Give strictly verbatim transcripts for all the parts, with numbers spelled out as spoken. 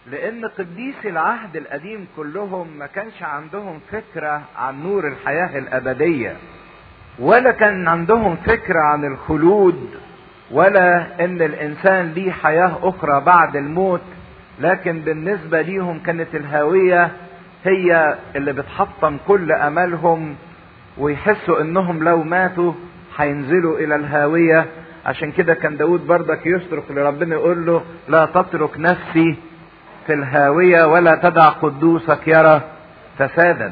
لان قديسي العهد القديم كلهم ما كانش عندهم فكرة عن نور الحياة الابدية، ولا كان عندهم فكرة عن الخلود، ولا ان الانسان ليه حياة اخرى بعد الموت. لكن بالنسبة ليهم كانت الهاوية هي اللي بتحطم كل املهم، ويحسوا انهم لو ماتوا هينزلوا الى الهاوية. عشان كده كان داود برضك يصرخ لربنا يقول له لا تترك نفسي في الهاوية ولا تدع قدوسك يرى فسادا.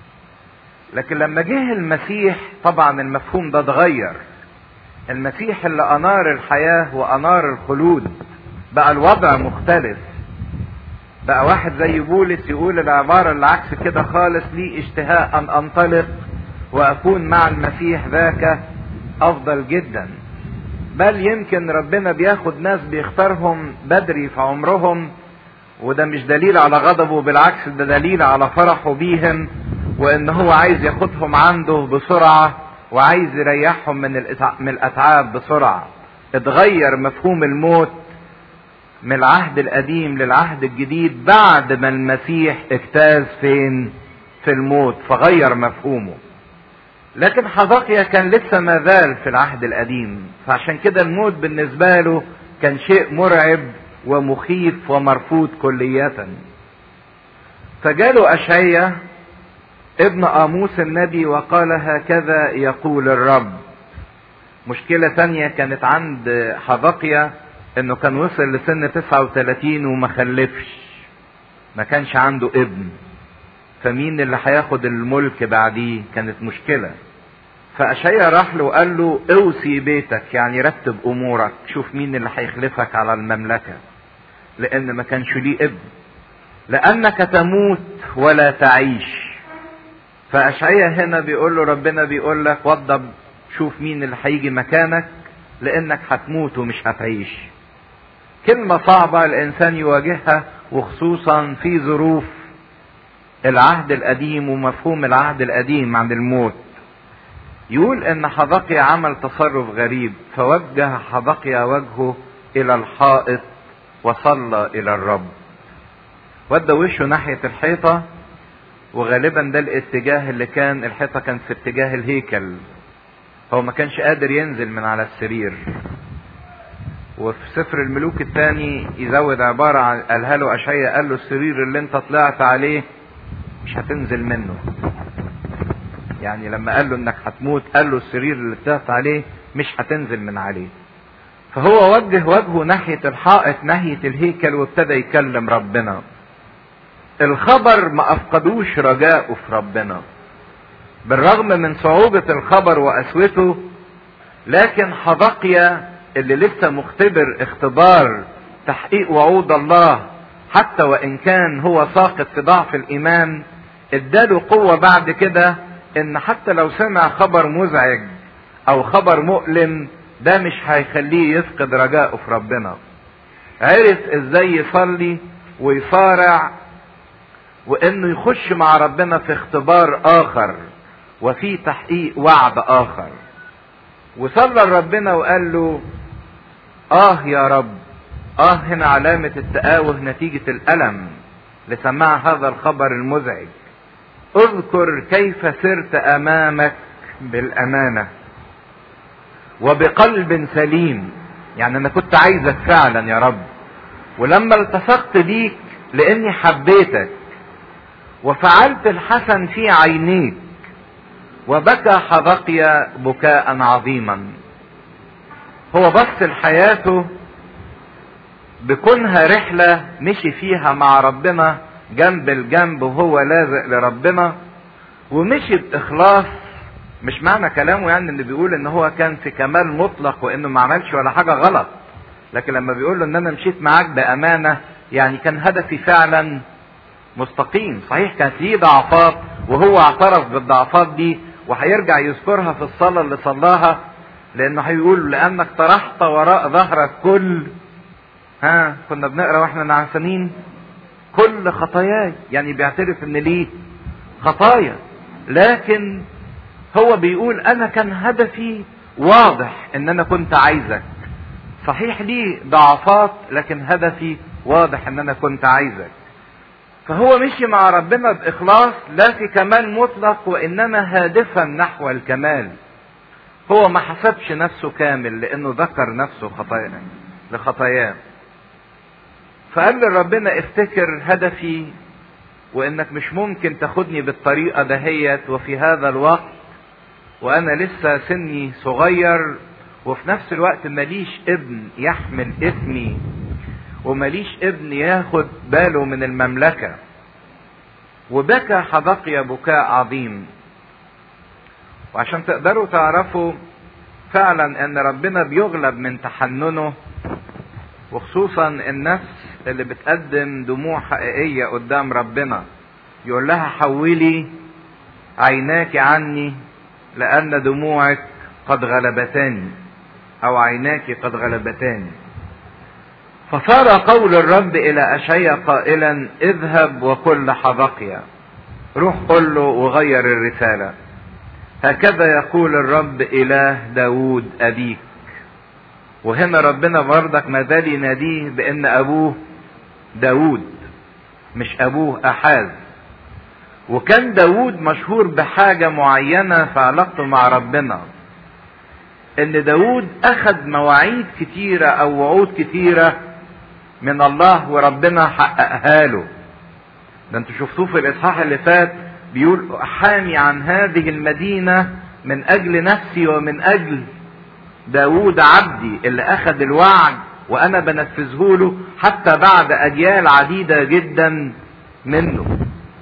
لكن لما جه المسيح طبعا المفهوم ده اتغير. المسيح اللي انار الحياة وانار الخلود بقى الوضع مختلف. بقى واحد زي بولس يقول العبارة اللي عكس كده خالص: لي اشتهاء ان انطلق واكون مع المسيح ذاك افضل جدا. بل يمكن ربنا بياخد ناس بيختارهم بدري في عمرهم، وده مش دليل على غضبه، بالعكس ده دليل على فرحه بيهم، وان هو عايز ياخدهم عنده بسرعة وعايز يريحهم من من الاتعاب بسرعة. اتغير مفهوم الموت من العهد القديم للعهد الجديد بعد ما المسيح اجتاز فين؟ في الموت، فغير مفهومه. لكن حزقيا كان لسه ما زال في العهد القديم، فعشان كده الموت بالنسبة له كان شيء مرعب ومخيف ومرفوض كلية. فجاله أشعيا ابن آموس النبي وقال هكذا يقول الرب. مشكلة تانية كانت عند حزقيا انه كان وصل لسن تسعة وثلاثين وما خلفش، ما كانش عنده ابن، فمين اللي هياخد الملك بعديه؟ كانت مشكلة. فأشعيا راح له وقال له اوصي بيتك، يعني رتب امورك، شوف مين اللي هيخلفك على المملكة، لان ما كانش ليه ابن. لانك تموت ولا تعيش. فأشعيا هنا بيقول له ربنا بيقول لك وضب، شوف مين اللي هيجي مكانك، لانك هتموت ومش هتعيش. كلمة صعبة الانسان يواجهها، وخصوصا في ظروف العهد القديم ومفهوم العهد القديم عن الموت. يقول ان حزقيا عمل تصرف غريب، فوجه حزقيا وجهه الى الحائط وصلى الى الرب. ودى وشه ناحية الحيطة، وغالبا ده الاتجاه اللي كان الحيطة كانت في اتجاه الهيكل. هو ما كانش قادر ينزل من على السرير. وفي سفر الملوك الثاني يزود عبارة عن قالها له أشعيا، قال له السرير اللي انت طلعت عليه مش هتنزل منه. يعني لما قال له انك هتموت قال له السرير اللي طلعت عليه مش هتنزل من عليه. فهو وجه وجهه ناحية الحائط ناحية الهيكل وابتدى يكلم ربنا. الخبر ما افقدوش رجاءه في ربنا بالرغم من صعوبة الخبر وقسوته. لكن حزقيا اللي لسه مختبر اختبار تحقيق وعود الله، حتى وان كان هو ساقط في ضعف الايمان، اداله قوة بعد كده ان حتى لو سمع خبر مزعج او خبر مؤلم ده مش هيخليه يفقد رجاءه في ربنا. عرف ازاي يصلي ويصارع، وانه يخش مع ربنا في اختبار اخر وفي تحقيق وعد اخر. وصلى لربنا وقال له اه يا رب. اه هنا علامة التآوه نتيجة الألم لسماع هذا الخبر المزعج. اذكر كيف سرت امامك بالامانة وبقلب سليم. يعني انا كنت عايزك فعلا يا رب، ولما التصقت بيك لاني حبيتك وفعلت الحسن في عينيك. وبكى حزقيا بكاء عظيما. هو بص لحياته بكونها رحلة مشي فيها مع ربنا جنب الجنب وهو لازق لربنا، ومشي بإخلاص. مش معنى كلامه يعني اللي بيقول ان هو كان في كمال مطلق وانه ما عملش ولا حاجة غلط، لكن لما بيقول له ان انا مشيت معاك بأمانة يعني كان هدفي فعلا مستقيم. صحيح كانت ليه ضعفات وهو اعترف بالضعفات دي، وهيرجع يذكرها في الصلاة اللي صلاها، لانه هيقول لانك طرحت وراء ظهرك كل ها كنا بنقرا واحنا نعسانين كل خطاياي. يعني بيعترف ان ليه خطايا، لكن هو بيقول انا كان هدفي واضح ان انا كنت عايزك. صحيح ليه ضعفات لكن هدفي واضح ان انا كنت عايزك. فهو مشي مع ربنا باخلاص، لا في كمال مطلق وانما هادفا نحو الكمال. هو ما حسبش نفسه كامل لانه ذكر نفسه خطايا لخطاياه. فقال لربنا افتكر هدفي، وانك مش ممكن تاخدني بالطريقة دهيت وفي هذا الوقت وانا لسه سني صغير، وفي نفس الوقت ماليش ابن يحمل اسمي، وماليش ابن ياخد باله من المملكة. وبكى حدقيا بكاء عظيم. وعشان تقدروا تعرفوا فعلا ان ربنا بيغلب من تحننه، وخصوصا النفس اللي بتقدم دموع حقيقية قدام ربنا، يقول لها حولي عيناك عني لان دموعك قد غلبتاني، او عيناك قد غلبتاني. فصار قول الرب الى اشعياء قائلا اذهب وقل لحدقيا، روح قل له وغير الرسالة، هكذا يقول الرب اله داود ابيك. وهنا ربنا برضك ما زال يناديه بان ابوه داود مش ابوه احاز. وكان داود مشهور بحاجة معينة في علاقته مع ربنا، ان داود اخذ مواعيد كتيرة او وعود كتيرة من الله وربنا حققها له. ده انتوا شفتوه في الاصحاح اللي فات بيقول احامي عن هذه المدينة من اجل نفسي ومن اجل داود عبدي اللي اخذ الوعد وانا بنفذه له حتى بعد اجيال عديدة جدا منه.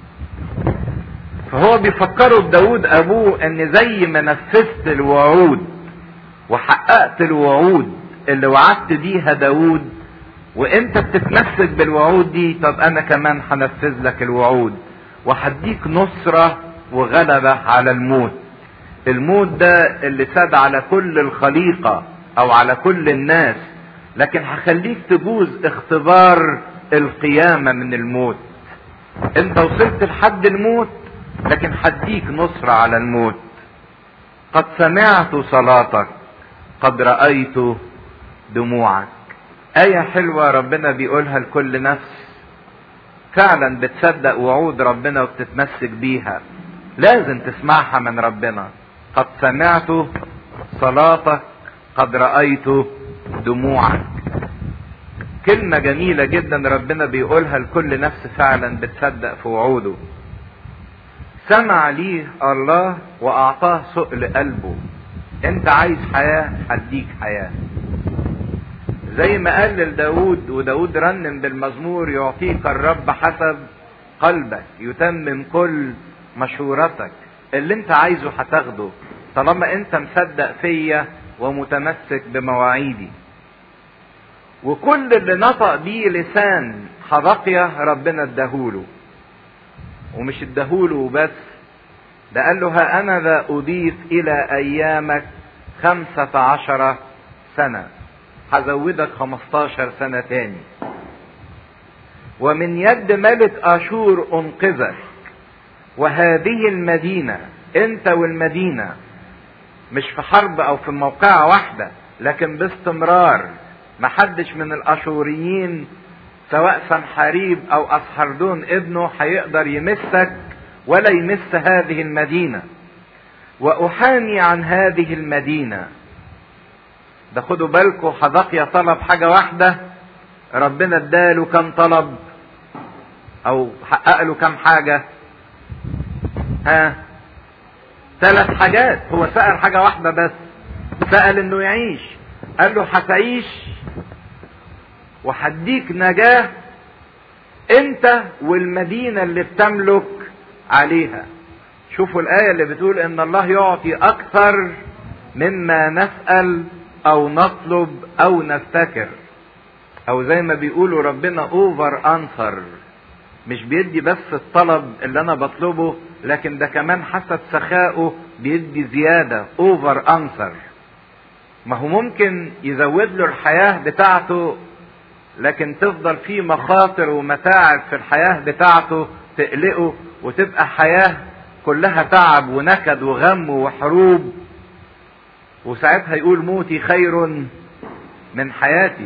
فهو بيفكروا بداود ابوه ان زي ما نفذت الوعود وحققت الوعود اللي وعدت بيها داود، وانت بتتمسك بالوعود دي، طب انا كمان هنفذ لك الوعود وهديك نصرة وغلبة على الموت. الموت ده اللي ساد على كل الخليقة او على كل الناس، لكن هخليك تجوز اختبار القيامة من الموت. انت وصلت لحد الموت لكن هديك نصرة على الموت. قد سمعت صلاتك قد رأيت دموعك. آية حلوة ربنا بيقولها لكل نفس فعلا بتصدق وعود ربنا وبتتمسك بيها، لازم تسمعها من ربنا. قد سمعت صلاتك قد رأيت دموعك. كلمة جميلة جدا ربنا بيقولها لكل نفس فعلا بتصدق في وعوده. سمع ليه الله واعطاه سؤل قلبه. انت عايز حياة هديك حياة، زي ما قال لداود، وداود رنم بالمزمور يعطيك الرب حسب قلبك، يتمم كل مشورتك. اللي انت عايزه هتاخده طالما انت مصدق فيا ومتمسك بمواعيدي. وكل اللي نطق بيه لسان حدقيا ربنا اداهوله، ومش اداهوله وبس، ده قال له ها انا ذا اضيف الى ايامك خمسة عشر سنة، هزودك خمستاشر سنة تاني. ومن يد ملك اشور انقذك، وهذه المدينة انت والمدينة مش في حرب او في موقعة واحدة لكن باستمرار. محدش من الاشوريين سواء سنحاريب او اسحردون ابنه هيقدر يمسك ولا يمس هذه المدينة. واحامي عن هذه المدينة. ده خدوا بالكم حدقيا طلب حاجة واحدة، ربنا اداله كم طلب او حقق له كم حاجة؟ ها ثلاث حاجات. هو سأل حاجة واحدة بس، سأل انه يعيش. قال له هتعيش وهديك نجاة انت والمدينة اللي بتملك عليها. شوفوا الآية اللي بتقول ان الله يعطي اكثر مما نسأل او نطلب او نفتكر، او زي ما بيقولوا ربنا اوفر انسر. مش بيدي بس الطلب اللي انا بطلبه، لكن ده كمان حسب سخائه بيدي زيادة اوفر انسر. ما هو ممكن يزود له الحياة بتاعته لكن تفضل فيه مخاطر ومتاعب في الحياة بتاعته تقلقه، وتبقى حياة كلها تعب ونكد وغم وحروب، وساعتها يقول موتي خير من حياتي.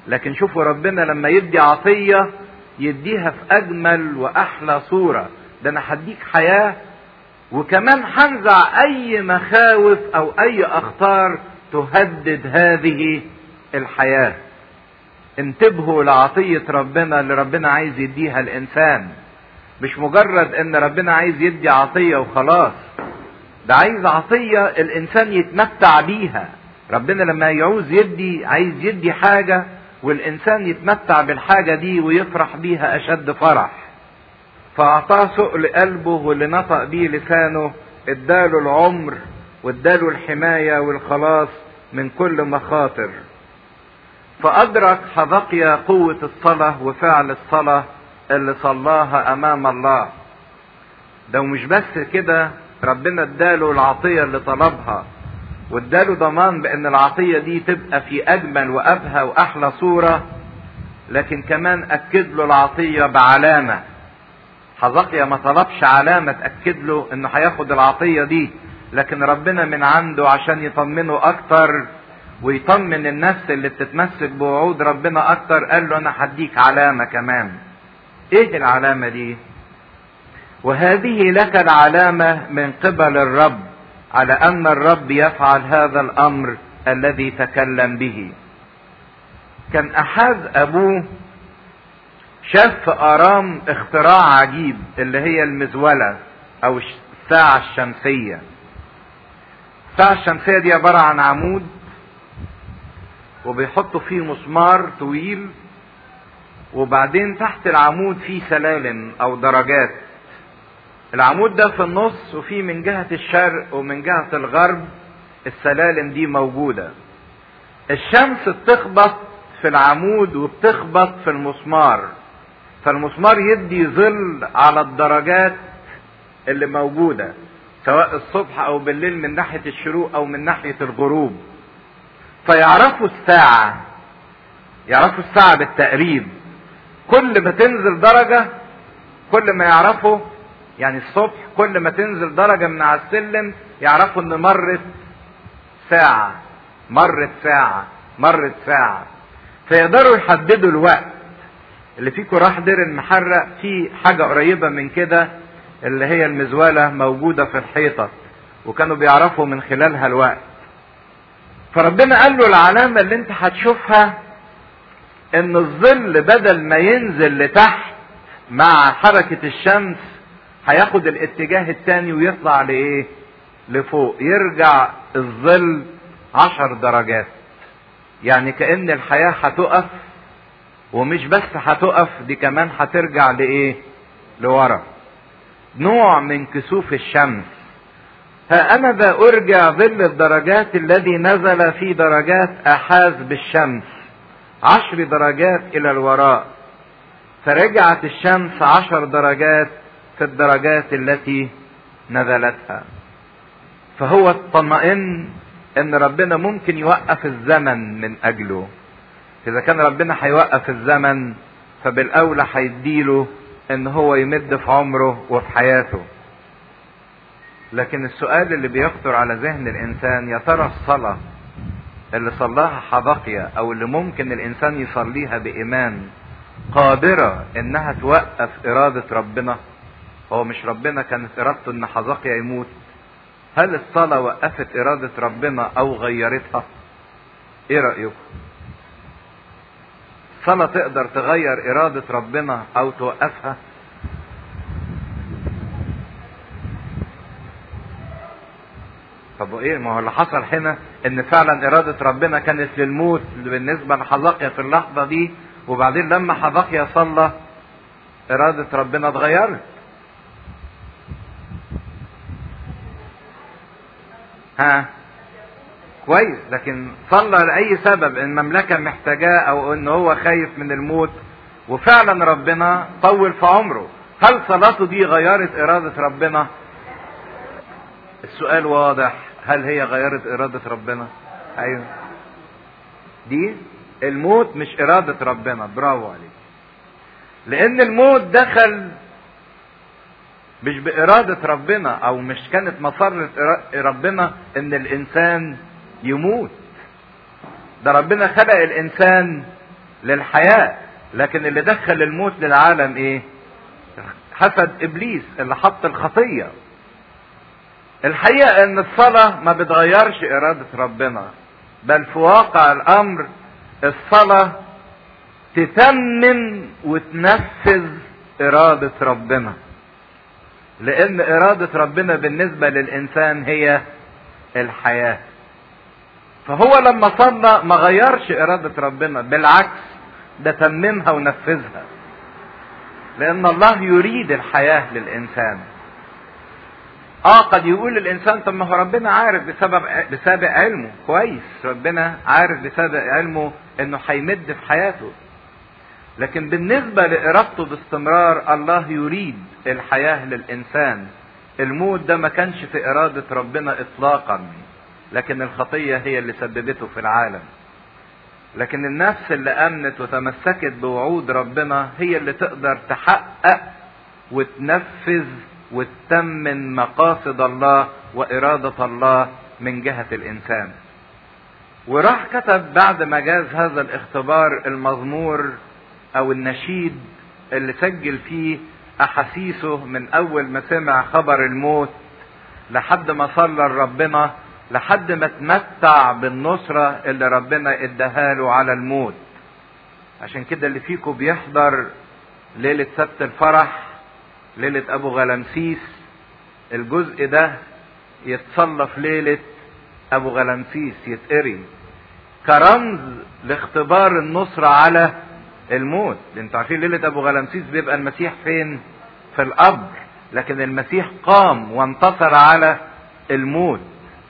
لكن شوفوا ربنا لما يدي عطية يديها في اجمل واحلى صورة. ده انا هديك حياة وكمان هنزع اي مخاوف او اي اخطار تهدد هذه الحياة. انتبهوا لعطية ربنا اللي ربنا عايز يديها الانسان. مش مجرد ان ربنا عايز يدي عطية وخلاص، ده عايز عطية الانسان يتمتع بيها. ربنا لما يعوز يدي عايز يدي حاجة والانسان يتمتع بالحاجة دي ويفرح بيها اشد فرح. فاعطاه سؤل قلبه واللي نطق بيه لسانه، اداله العمر واداله الحماية والخلاص من كل مخاطر. فادرك حبقيا قوة الصلاة وفعل الصلاة اللي صلاها امام الله. ده مش بس كده، ربنا اداله العطية اللي طلبها واداله ضمان بان العطية دي تبقى في اجمل وابهى واحلى صورة، لكن كمان اكد له العطية بعلامة. حبقيا ما طلبش علامة تأكد له انه هياخد العطية دي، لكن ربنا من عنده عشان يطمنه اكتر ويطمن النفس اللي بتتمسك بوعود ربنا اكتر، قال له انا هديك علامة كمان. ايه العلامة دي؟ وهذه لك العلامة من قبل الرب على ان الرب يفعل هذا الامر الذي تكلم به. كان احاز ابوه شاف في ارام اختراع عجيب اللي هي المزولة او الساعة الشمسية. الساعة الشمسية دي عبارة عن عمود وبيحطوا فيه مسمار طويل، وبعدين تحت العمود فيه سلالم او درجات. العمود ده في النص وفيه من جهة الشرق ومن جهة الغرب السلالم دي موجودة. الشمس بتخبط في العمود وبتخبط في المسمار، فالمسمار يدي ظل على الدرجات اللي موجودة سواء الصبح او بالليل من ناحية الشروق او من ناحية الغروب. فيعرفوا الساعة، يعرفوا الساعة بالتقريب. كل ما تنزل درجة كل ما يعرفوا، يعني الصبح كل ما تنزل درجة من على السلم يعرفوا ان مرت ساعة مرت ساعة مرت ساعة. فيقدروا يحددوا الوقت. اللي فيكم راح دير المحرق في حاجة قريبة من كده اللي هي المزولة موجودة في الحيطة، وكانوا بيعرفوا من خلالها الوقت. فربنا قال له العلامة اللي انت هتشوفها ان الظل بدل ما ينزل لتحت مع حركة الشمس هياخد الاتجاه التاني ويطلع لايه؟ لفوق. يرجع الظل عشر درجات. يعني كأن الحياة هتقف، ومش بس هتقف دي كمان هترجع لايه؟ لورا. نوع من كسوف الشمس. ها انا ذا ارجع ظل الدرجات الذي نزل في درجات احاز بالشمس عشر درجات الى الوراء، فرجعت الشمس عشر درجات في الدرجات التي نزلتها. فهو اطمئن ان ربنا ممكن يوقف الزمن من اجله. اذا كان ربنا هيوقف الزمن فبالاولى هيديله ان هو يمد في عمره وفي حياته. لكن السؤال اللي بيخطر على ذهن الانسان، يا ترى الصلاة اللي صلاها حبقيا او اللي ممكن الانسان يصليها بايمان قادرة انها توقف ارادة ربنا؟ هو مش ربنا كانت ارادته ان حبقيا يموت؟ هل الصلاة وقفت ارادة ربنا او غيرتها؟ ايه رأيكم؟ الصلاة تقدر تغير ارادة ربنا او توقفها؟ طب وايه؟ ما هو اللي حصل هنا ان فعلا ارادة ربنا كانت للموت بالنسبة لحبقيا في اللحظة دي، وبعدين لما حبقيا صلى ارادة ربنا اتغيرت. ها كويس، لكن صلى لأي سبب، ان المملكة محتاجاه او ان هو خايف من الموت، وفعلا ربنا طول في عمره. هل صلاته دي غيرت ارادة ربنا؟ السؤال واضح، هل هي غيرت ارادة ربنا؟ ايوه. دي الموت مش ارادة ربنا، برافو عليك. لان الموت دخل مش بارادة ربنا، او مش كانت مسرة ربنا ان الانسان يموت. ده ربنا خلق الانسان للحياة، لكن اللي دخل الموت للعالم ايه؟ حسد ابليس اللي حط الخطية. الحقيقة ان الصلاة ما بتغيرش ارادة ربنا، بل في واقع الامر الصلاة تتمم وتنفذ ارادة ربنا، لان ارادة ربنا بالنسبة للانسان هي الحياة. فهو لما صلى ما غيرش ارادة ربنا، بالعكس ده تممها ونفذها، لان الله يريد الحياة للانسان. اه قد يقول الانسان طب ما هو ربنا عارف بسبب بسابق علمه، كويس، ربنا عارف بسابق علمه انه هيمد في حياته، لكن بالنسبة لارادته باستمرار الله يريد الحياة للانسان. الموت ده ما كانش في ارادة ربنا اطلاقا، لكن الخطية هي اللي سببته في العالم. لكن النفس اللي امنت وتمسكت بوعود ربنا هي اللي تقدر تحقق وتنفذ وتتمم مقاصد الله وإرادة الله من جهة الإنسان. وراح كتب بعد ما جاز هذا الاختبار المزمور أو النشيد اللي سجل فيه أحاسيسه من أول ما سمع خبر الموت لحد ما صلى لربنا، لحد ما تمتع بالنصرة اللي ربنا اداها له على الموت. عشان كده اللي فيكم بيحضر ليلة سبت الفرح، ليلة ابو غلمسيس، الجزء ده يتصلى في ليلة ابو غلمسيس، يتقري كرمز لاختبار النصرة على الموت. انتوا عارفين ليلة ابو غلمسيس بيبقى المسيح فين؟ في القبر، لكن المسيح قام وانتصر على الموت.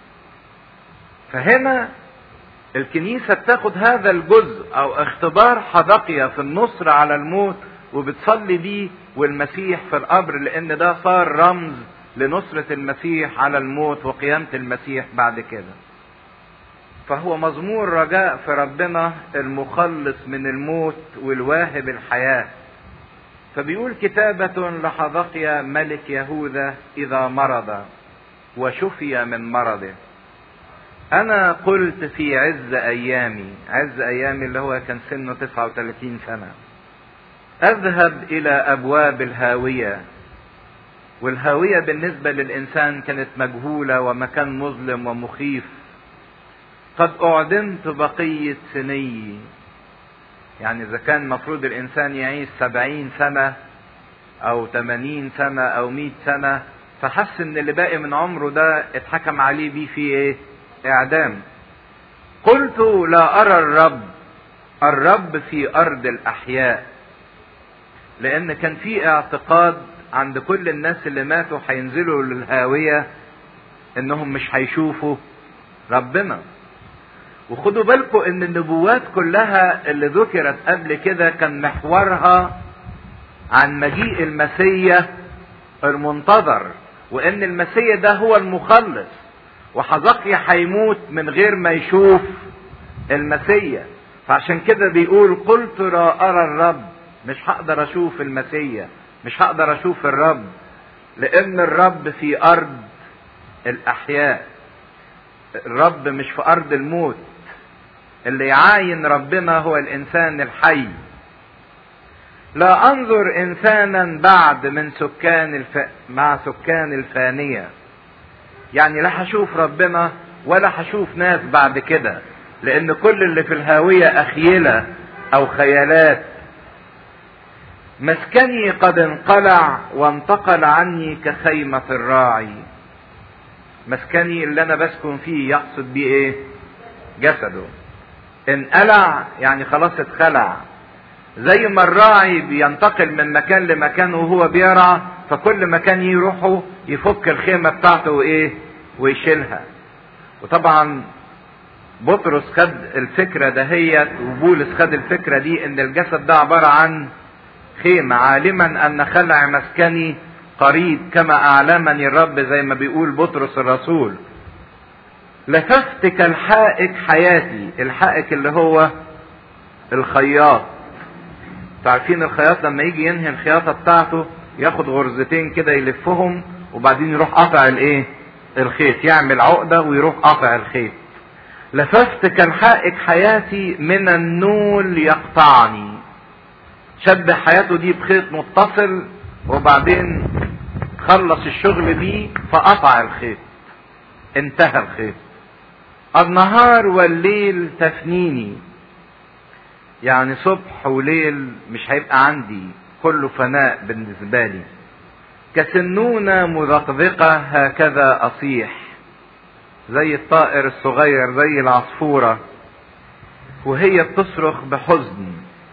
فهنا الكنيسة بتاخد هذا الجزء او اختبار حدقية في النصر على الموت وبتصلي بيه والمسيح في القبر، لان ده صار رمز لنصرة المسيح على الموت وقيامة المسيح بعد كده. فهو مزمور رجاء في ربنا المخلص من الموت والواهب الحياة. فبيقول كتابة لحدقيا ملك يهوذا إذا مرض وشفي من مرضه. أنا قلت في عز أيامي، عز أيامي اللي هو كان سنه تسعة وثلاثين سنة، أذهب إلى أبواب الهاوية. والهاوية بالنسبة للإنسان كانت مجهولة ومكان مظلم ومخيف. قد أعدمت بقية سني، يعني إذا كان مفروض الإنسان يعيش سبعين سنة أو ثمانين سنة أو مئة سنة، فحس إن اللي باقي من عمره ده اتحكم عليه بيه في إيه؟ إعدام. قلت لا أرى الرب، الرب في أرض الأحياء. لأن كان في اعتقاد عند كل الناس اللي ماتوا هينزلوا للهاوية إنهم مش هيشوفوا ربنا. وخدوا بالكم ان النبوات كلها اللي ذكرت قبل كده كان محورها عن مجيء المسيح المنتظر، وان المسيح ده هو المخلص، وحزقيا هيموت من غير ما يشوف المسيح. فعشان كده بيقول قلت لا ارى الرب، مش هقدر اشوف المسيح، مش هقدر اشوف الرب، لان الرب في ارض الاحياء. الرب مش في ارض الموت. اللي يعاين ربنا هو الانسان الحي. لا انظر انسانا بعد من سكان الف... مع سكان الفانية. يعني لا هشوف ربنا ولا هشوف ناس بعد كده، لان كل اللي في الهاوية اخيلة او خيالات. مسكني قد انقلع وانتقل عني كخيمة الراعي. مسكني اللي انا بسكن فيه يقصد بيه ايه؟ جسده. انقلع يعني خلاص اتخلع. زي ما الراعي بينتقل من مكان لمكان وهو بيرعى، فكل مكان يروحه يفك الخيمة بتاعته وايه؟ ويشيلها. وطبعا بطرس خد الفكرة دهيت وبولس خد الفكرة دي ان الجسد ده عبارة عن خيمة، عالما ان خلع مسكني قريب كما اعلمني الرب، زي ما بيقول بطرس الرسول. لففت كالحائك حياتي. الحائك اللي هو الخياط. تعرفين الخياط لما يجي ينهي الخياطة بتاعته ياخد غرزتين كده يلفهم وبعدين يروح قطع الايه؟ الخيط، يعمل عقدة ويروح قطع الخيط. لففت كالحائك حياتي من النول يقطعني. شبه حياته دي بخيط متصل وبعدين خلص الشغل بيه فقطع الخيط، انتهى الخيط. النهار والليل تفنيني، يعني صبح وليل مش هيبقى عندي، كله فناء بالنسبة لي. كسنونة مذقذقة هكذا أصيح، زي الطائر الصغير زي العصفورة وهي بتصرخ بحزن.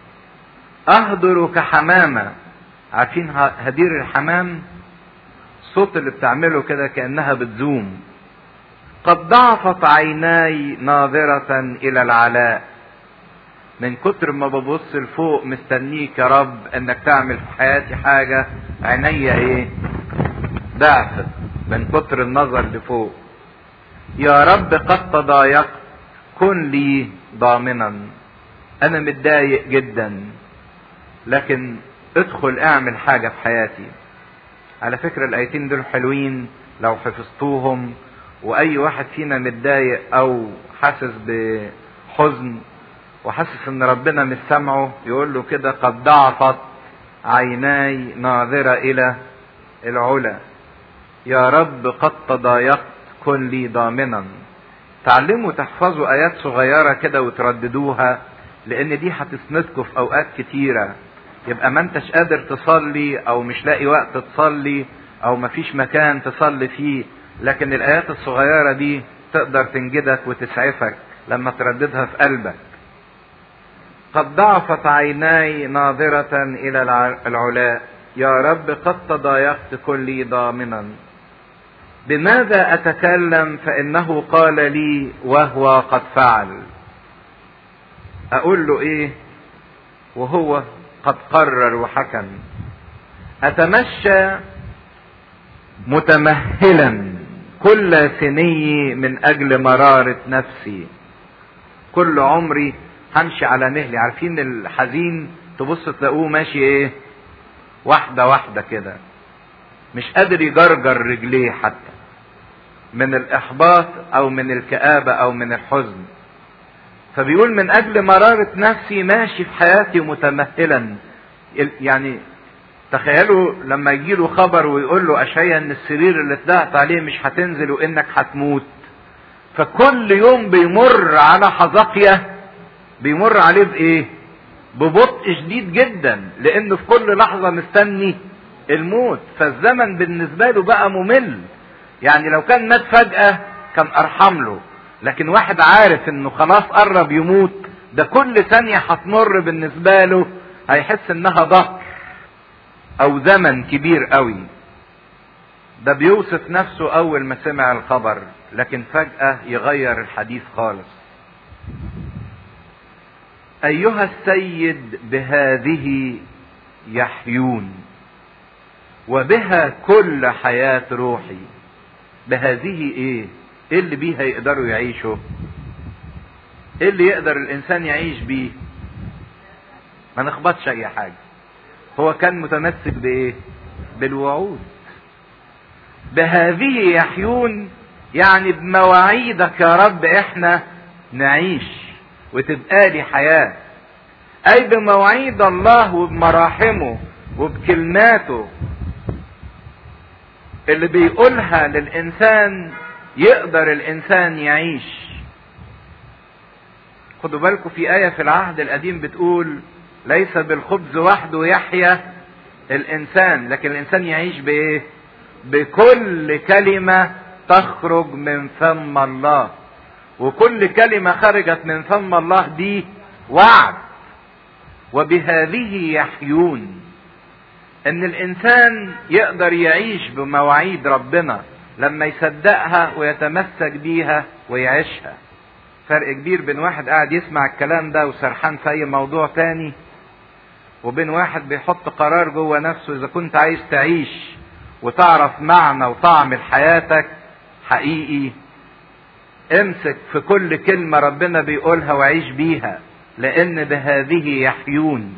أهدر كحمامة، عارفين هدير الحمام؟ الصوت اللي بتعمله كده كأنها بتزوم. قد ضعفت عيناي ناظرة إلى العلاء، من كتر ما ببص لفوق مستنيك يا رب انك تعمل في حياتي حاجة، عينيا ايه؟ ضعفت من كتر النظر لفوق. يا رب قد تضايقت، كن لي ضامنا. انا متضايق جدا، لكن ادخل اعمل حاجة في حياتي. على فكرة الايتين دول حلوين لو حفظتوهم، واي واحد فينا متضايق او حاسس بحزن وحاسس ان ربنا مش سامعه يقول له كده: قد ضعفت عيناي ناظرة الى العلا. يا رب قد تضايقت، كن لي ضامنا. تعلموا تحفظوا ايات صغيرة كده وترددوها، لان دي هتسندكم في اوقات كتيرة. يبقى ما انتش قادر تصلي او مش لاقي وقت تصلي او مفيش مكان تصلي فيه، لكن الايات الصغيرة دي تقدر تنجدك وتسعفك لما ترددها في قلبك. قد ضعفت عيناي ناظرة الى العلاء، يا رب قد تضايقت، كن لي ضامنا. بماذا اتكلم فانه قال لي وهو قد فعل؟ اقول له ايه وهو قد قرر وحكم؟ اتمشى متمهلا كل سني من اجل مرارة نفسي. كل عمري همشي على مهلي. عارفين الحزين تبص تلاقوه ماشي ايه؟ واحدة واحدة كده، مش قادر يجرجر رجليه حتى من الاحباط او من الكآبة او من الحزن. فبيقول من اجل مرارة نفسي ماشي في حياتي متمهلا. يعني تخيلوا لما يجيله خبر ويقول له اشعيا ان السرير اللي اتلقت عليه مش هتنزل وانك هتموت، فكل يوم بيمر على حزقية بيمر عليه بايه؟ ببطء شديد جدا، لانه في كل لحظة مستني الموت. فالزمن بالنسبة له بقى ممل. يعني لو كان مات فجأة كان ارحم له، لكن واحد عارف انه خلاص قرب يموت، ده كل ثانية هتمر بالنسبة له هيحس انها ضغط او زمن كبير قوي. ده بيوصف نفسه اول ما سمع الخبر، لكن فجأة يغير الحديث خالص. ايها السيد بهذه يحيون وبها كل حياة روحي. بهذه ايه؟ ايه اللي بيها يقدروا يعيشوا؟ ايه اللي يقدر الانسان يعيش بيه؟ ما نخبطش اي حاجة. هو كان متمسك بايه؟ بالوعود. بهذه يحيون يعني بمواعيدك يا رب احنا نعيش وتبقى لي حياة. اي بمواعيد الله وبمراحمه وبكلماته اللي بيقولها للانسان يقدر الانسان يعيش. خدوا بالكم في آية في العهد القديم بتقول ليس بالخبز وحده يحيا الانسان، لكن الانسان يعيش بايه؟ بكل كلمة تخرج من فم الله. وكل كلمة خرجت من فم الله دي وعد. وبهذه يحيون، ان الانسان يقدر يعيش بمواعيد ربنا لما يصدقها ويتمسك بيها ويعيشها. فرق كبير بين واحد قاعد يسمع الكلام ده وسرحان في اي موضوع تاني، وبين واحد بيحط قرار جوه نفسه اذا كنت عايز تعيش وتعرف معنى وطعم لحياتك حقيقي، امسك في كل كلمة ربنا بيقولها وعيش بيها، لان بهذه يحيون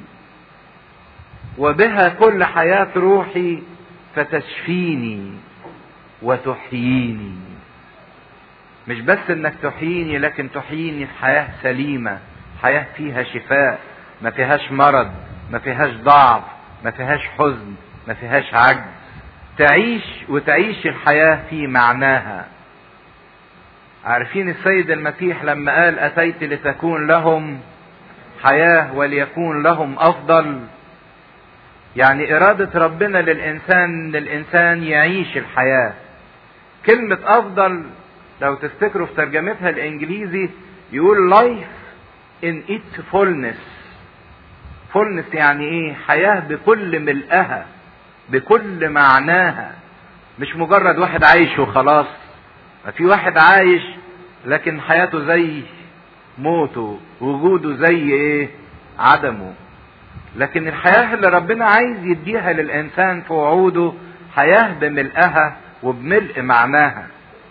وبها كل حياة روحي فتشفيني وتحييني. مش بس انك تحييني، لكن تحييني في حياة سليمة، حياة فيها شفاء، ما فيهاش مرض، ما فيهاش ضعف، ما فيهاش حزن، ما فيهاش عجز. تعيش وتعيش الحياة في معناها. عارفين السيد المسيح لما قال أتيت لتكون لهم حياة وليكون لهم أفضل، يعني إرادة ربنا للإنسان إن الإنسان يعيش الحياة. كلمة أفضل لو تفتكروا في ترجمتها الإنجليزي يقول life in its fullness. fullness يعني إيه؟ حياة بكل ملئها، بكل معناها، مش مجرد واحد عايش وخلاص. ما في واحد عايش لكن حياته زي موته، وجوده زي ايه؟ عدمه. لكن الحياة اللي ربنا عايز يديها للإنسان في وعوده حياة بملئها وبملء معناها.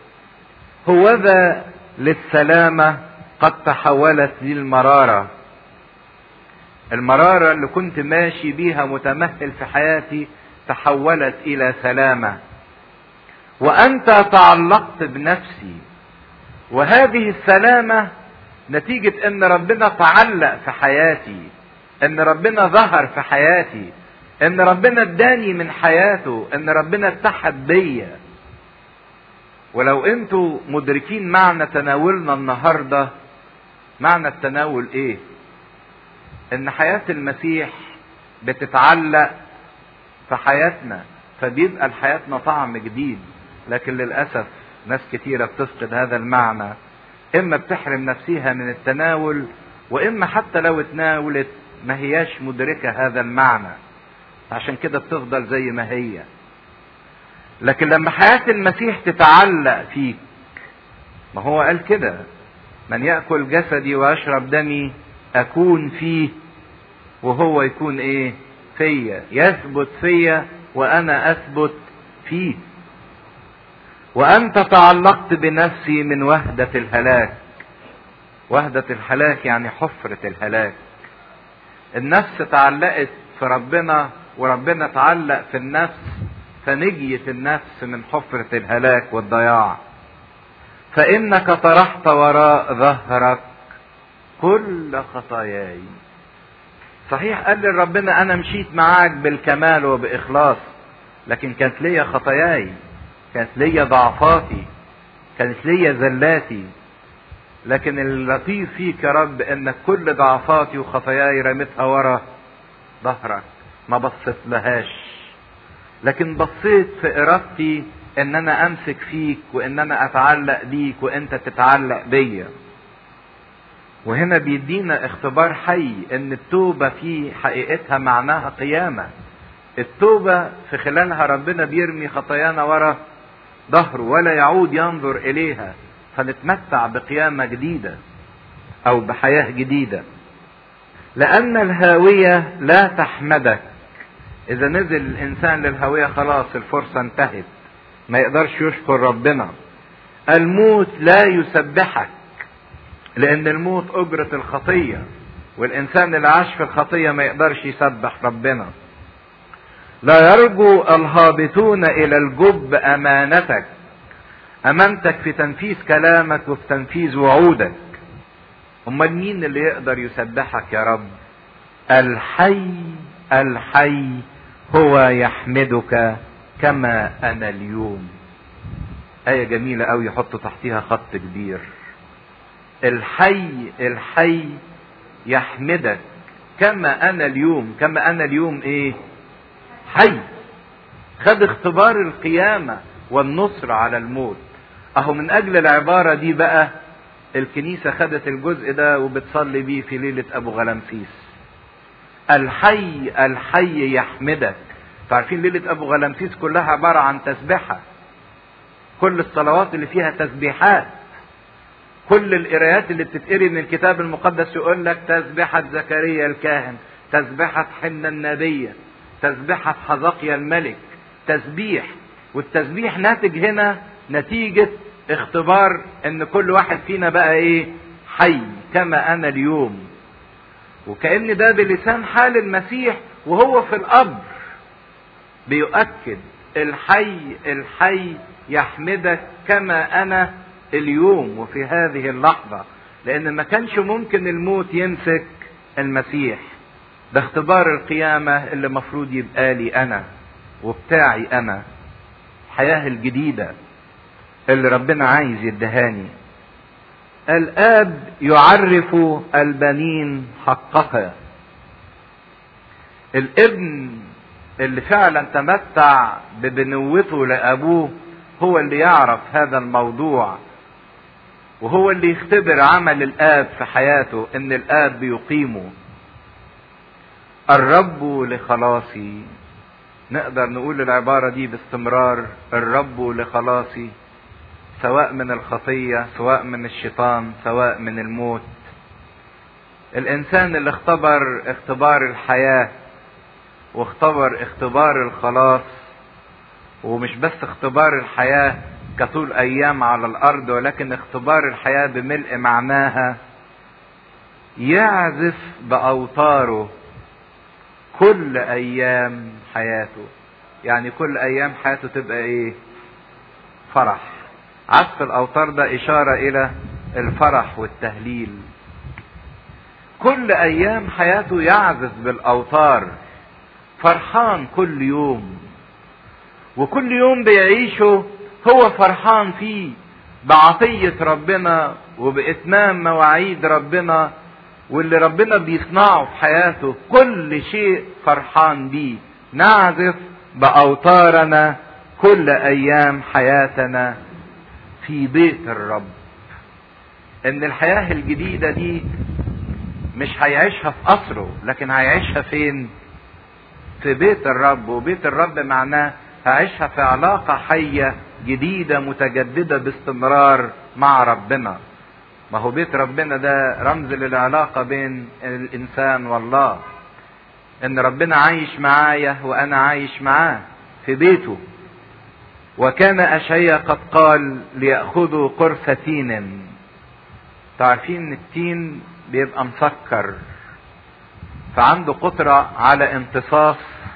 هوذا للسلامة قد تحولت للمرارة. المرارة اللي كنت ماشي بيها متمهل في حياتي تحولت إلى سلامة. وأنت تعلقت بنفسي، وهذه السلامة نتيجة ان ربنا تعلق في حياتي، ان ربنا ظهر في حياتي، ان ربنا اداني من حياته، ان ربنا اتحد بيا. ولو انتوا مدركين معنى تناولنا النهاردة، معنى التناول ايه؟ ان حياة المسيح بتتعلق في حياتنا، فبيبقى لحياتنا طعم جديد. لكن للأسف ناس كتيرة بتفقد هذا المعنى، اما بتحرم نفسها من التناول، واما حتى لو اتناولت ما هياش مدركة هذا المعنى، عشان كده بتفضل زي ما هي. لكن لما حياة المسيح تتعلق فيك، ما هو قال كده من يأكل جسدي ويشرب دمي اكون فيه وهو يكون ايه؟ فيا، يثبت فيا وانا اثبت فيه. وأنت تعلقت بنفسي من وهدة الهلاك. وهدة الهلاك يعني حفرة الهلاك. النفس تعلقت في ربنا وربنا تعلق في النفس، فنجيت النفس من حفرة الهلاك والضياع. فإنك طرحت وراء ظهرك كل خطاياي. صحيح قال لربنا أنا مشيت معاك بالكمال وبإخلاص، لكن كانت ليا خطاياي، كانت ليا ضعفاتي، كانت ليا زلاتي. لكن اللطيف فيك يا رب انك كل ضعفاتي وخطاياي رميتها ورا ظهرك، ما بصيت لهاش، لكن بصيت في ارادتي ان انا امسك فيك وان انا اتعلق بيك وانت تتعلق بيا. وهنا بيدينا اختبار حي ان التوبة في حقيقتها معناها قيامة. التوبة في خلالها ربنا بيرمي خطايانا ورا ظهره ولا يعود ينظر اليها، فنتمتع بقيامة جديدة او بحياة جديدة. لان الهاوية لا تحمدك. اذا نزل الانسان للهاوية خلاص الفرصة انتهت، ما يقدرش يشكر ربنا. الموت لا يسبحك، لان الموت اجرة الخطية، والانسان اللي عاش في الخطية ما يقدرش يسبح ربنا. لا يرجو الهابطون الى الجب امانتك. امانتك في تنفيذ كلامك وفي تنفيذ وعودك. امال مين اللي يقدر يسبحك يا رب؟ الحي الحي هو يحمدك كما انا اليوم. آية جميلة قوي يحط تحتها خط كبير. الحي الحي يحمدك كما انا اليوم. كما انا اليوم ايه؟ حي. خد اختبار القيامة والنصر على الموت. اهو من اجل العبارة دي بقى الكنيسة خدت الجزء ده وبتصلي بيه في ليلة ابو غلمسيس. الحي الحي يحمدك. تعرفين ليلة ابو غلمسيس كلها عبارة عن تسبيحة. كل الصلوات اللي فيها تسبيحات، كل القرايات اللي بتتقري من الكتاب المقدس يقول لك تسبيحة زكريا الكاهن، تسبيحة حنة النبية، تسبيحة حزقيا الملك، تسبيح. والتسبيح ناتج هنا نتيجة اختبار ان كل واحد فينا بقى ايه؟ حي كما انا اليوم. وكأن ده بلسان حال المسيح وهو في القبر بيؤكد الحي الحي يحمدك كما انا اليوم وفي هذه اللحظة، لان ما كانش ممكن الموت يمسك المسيح. ده اختبار القيامة اللي مفروض يبقى لي انا وبتاعي انا، الحياة الجديدة اللي ربنا عايز يدهاني. الاب يعرف البنين حقها. الابن اللي فعلا تمتع ببنوته لابوه هو اللي يعرف هذا الموضوع، وهو اللي يختبر عمل الاب في حياته، ان الاب بيقيمه. الرب لخلاصي، نقدر نقول العبارة دي باستمرار، الرب لخلاصي، سواء من الخطية، سواء من الشيطان، سواء من الموت. الانسان اللي اختبر اختبار الحياة واختبر اختبار الخلاص، ومش بس اختبار الحياة كطول ايام على الارض، ولكن اختبار الحياة بملء معناها، يعزف باوتاره كل ايام حياته. يعني كل ايام حياته تبقى ايه؟ فرح. عزف الاوتار ده اشارة الى الفرح والتهليل. كل ايام حياته يعزف بالاوتار، فرحان كل يوم، وكل يوم بيعيشه هو فرحان فيه بعطية ربنا وبإتمام مواعيد ربنا، واللي ربنا بيصنعه في حياته كل شيء فرحان بيه. نعزف بأوتارنا كل أيام حياتنا في بيت الرب. إن الحياة الجديدة دي مش هيعيشها في قصره، لكن هيعيشها فين؟ في بيت الرب. وبيت الرب معناه هعيشها في علاقة حية جديدة متجددة باستمرار مع ربنا. ما هو بيت ربنا ده رمز للعلاقة بين الإنسان والله، إن ربنا عايش معايا وأنا عايش معاه في بيته. وكان أشعياء قد قال ليأخذوا قرص تين. تعرفين إن التين بيبقى مسكر، فعنده قدرة على امتصاص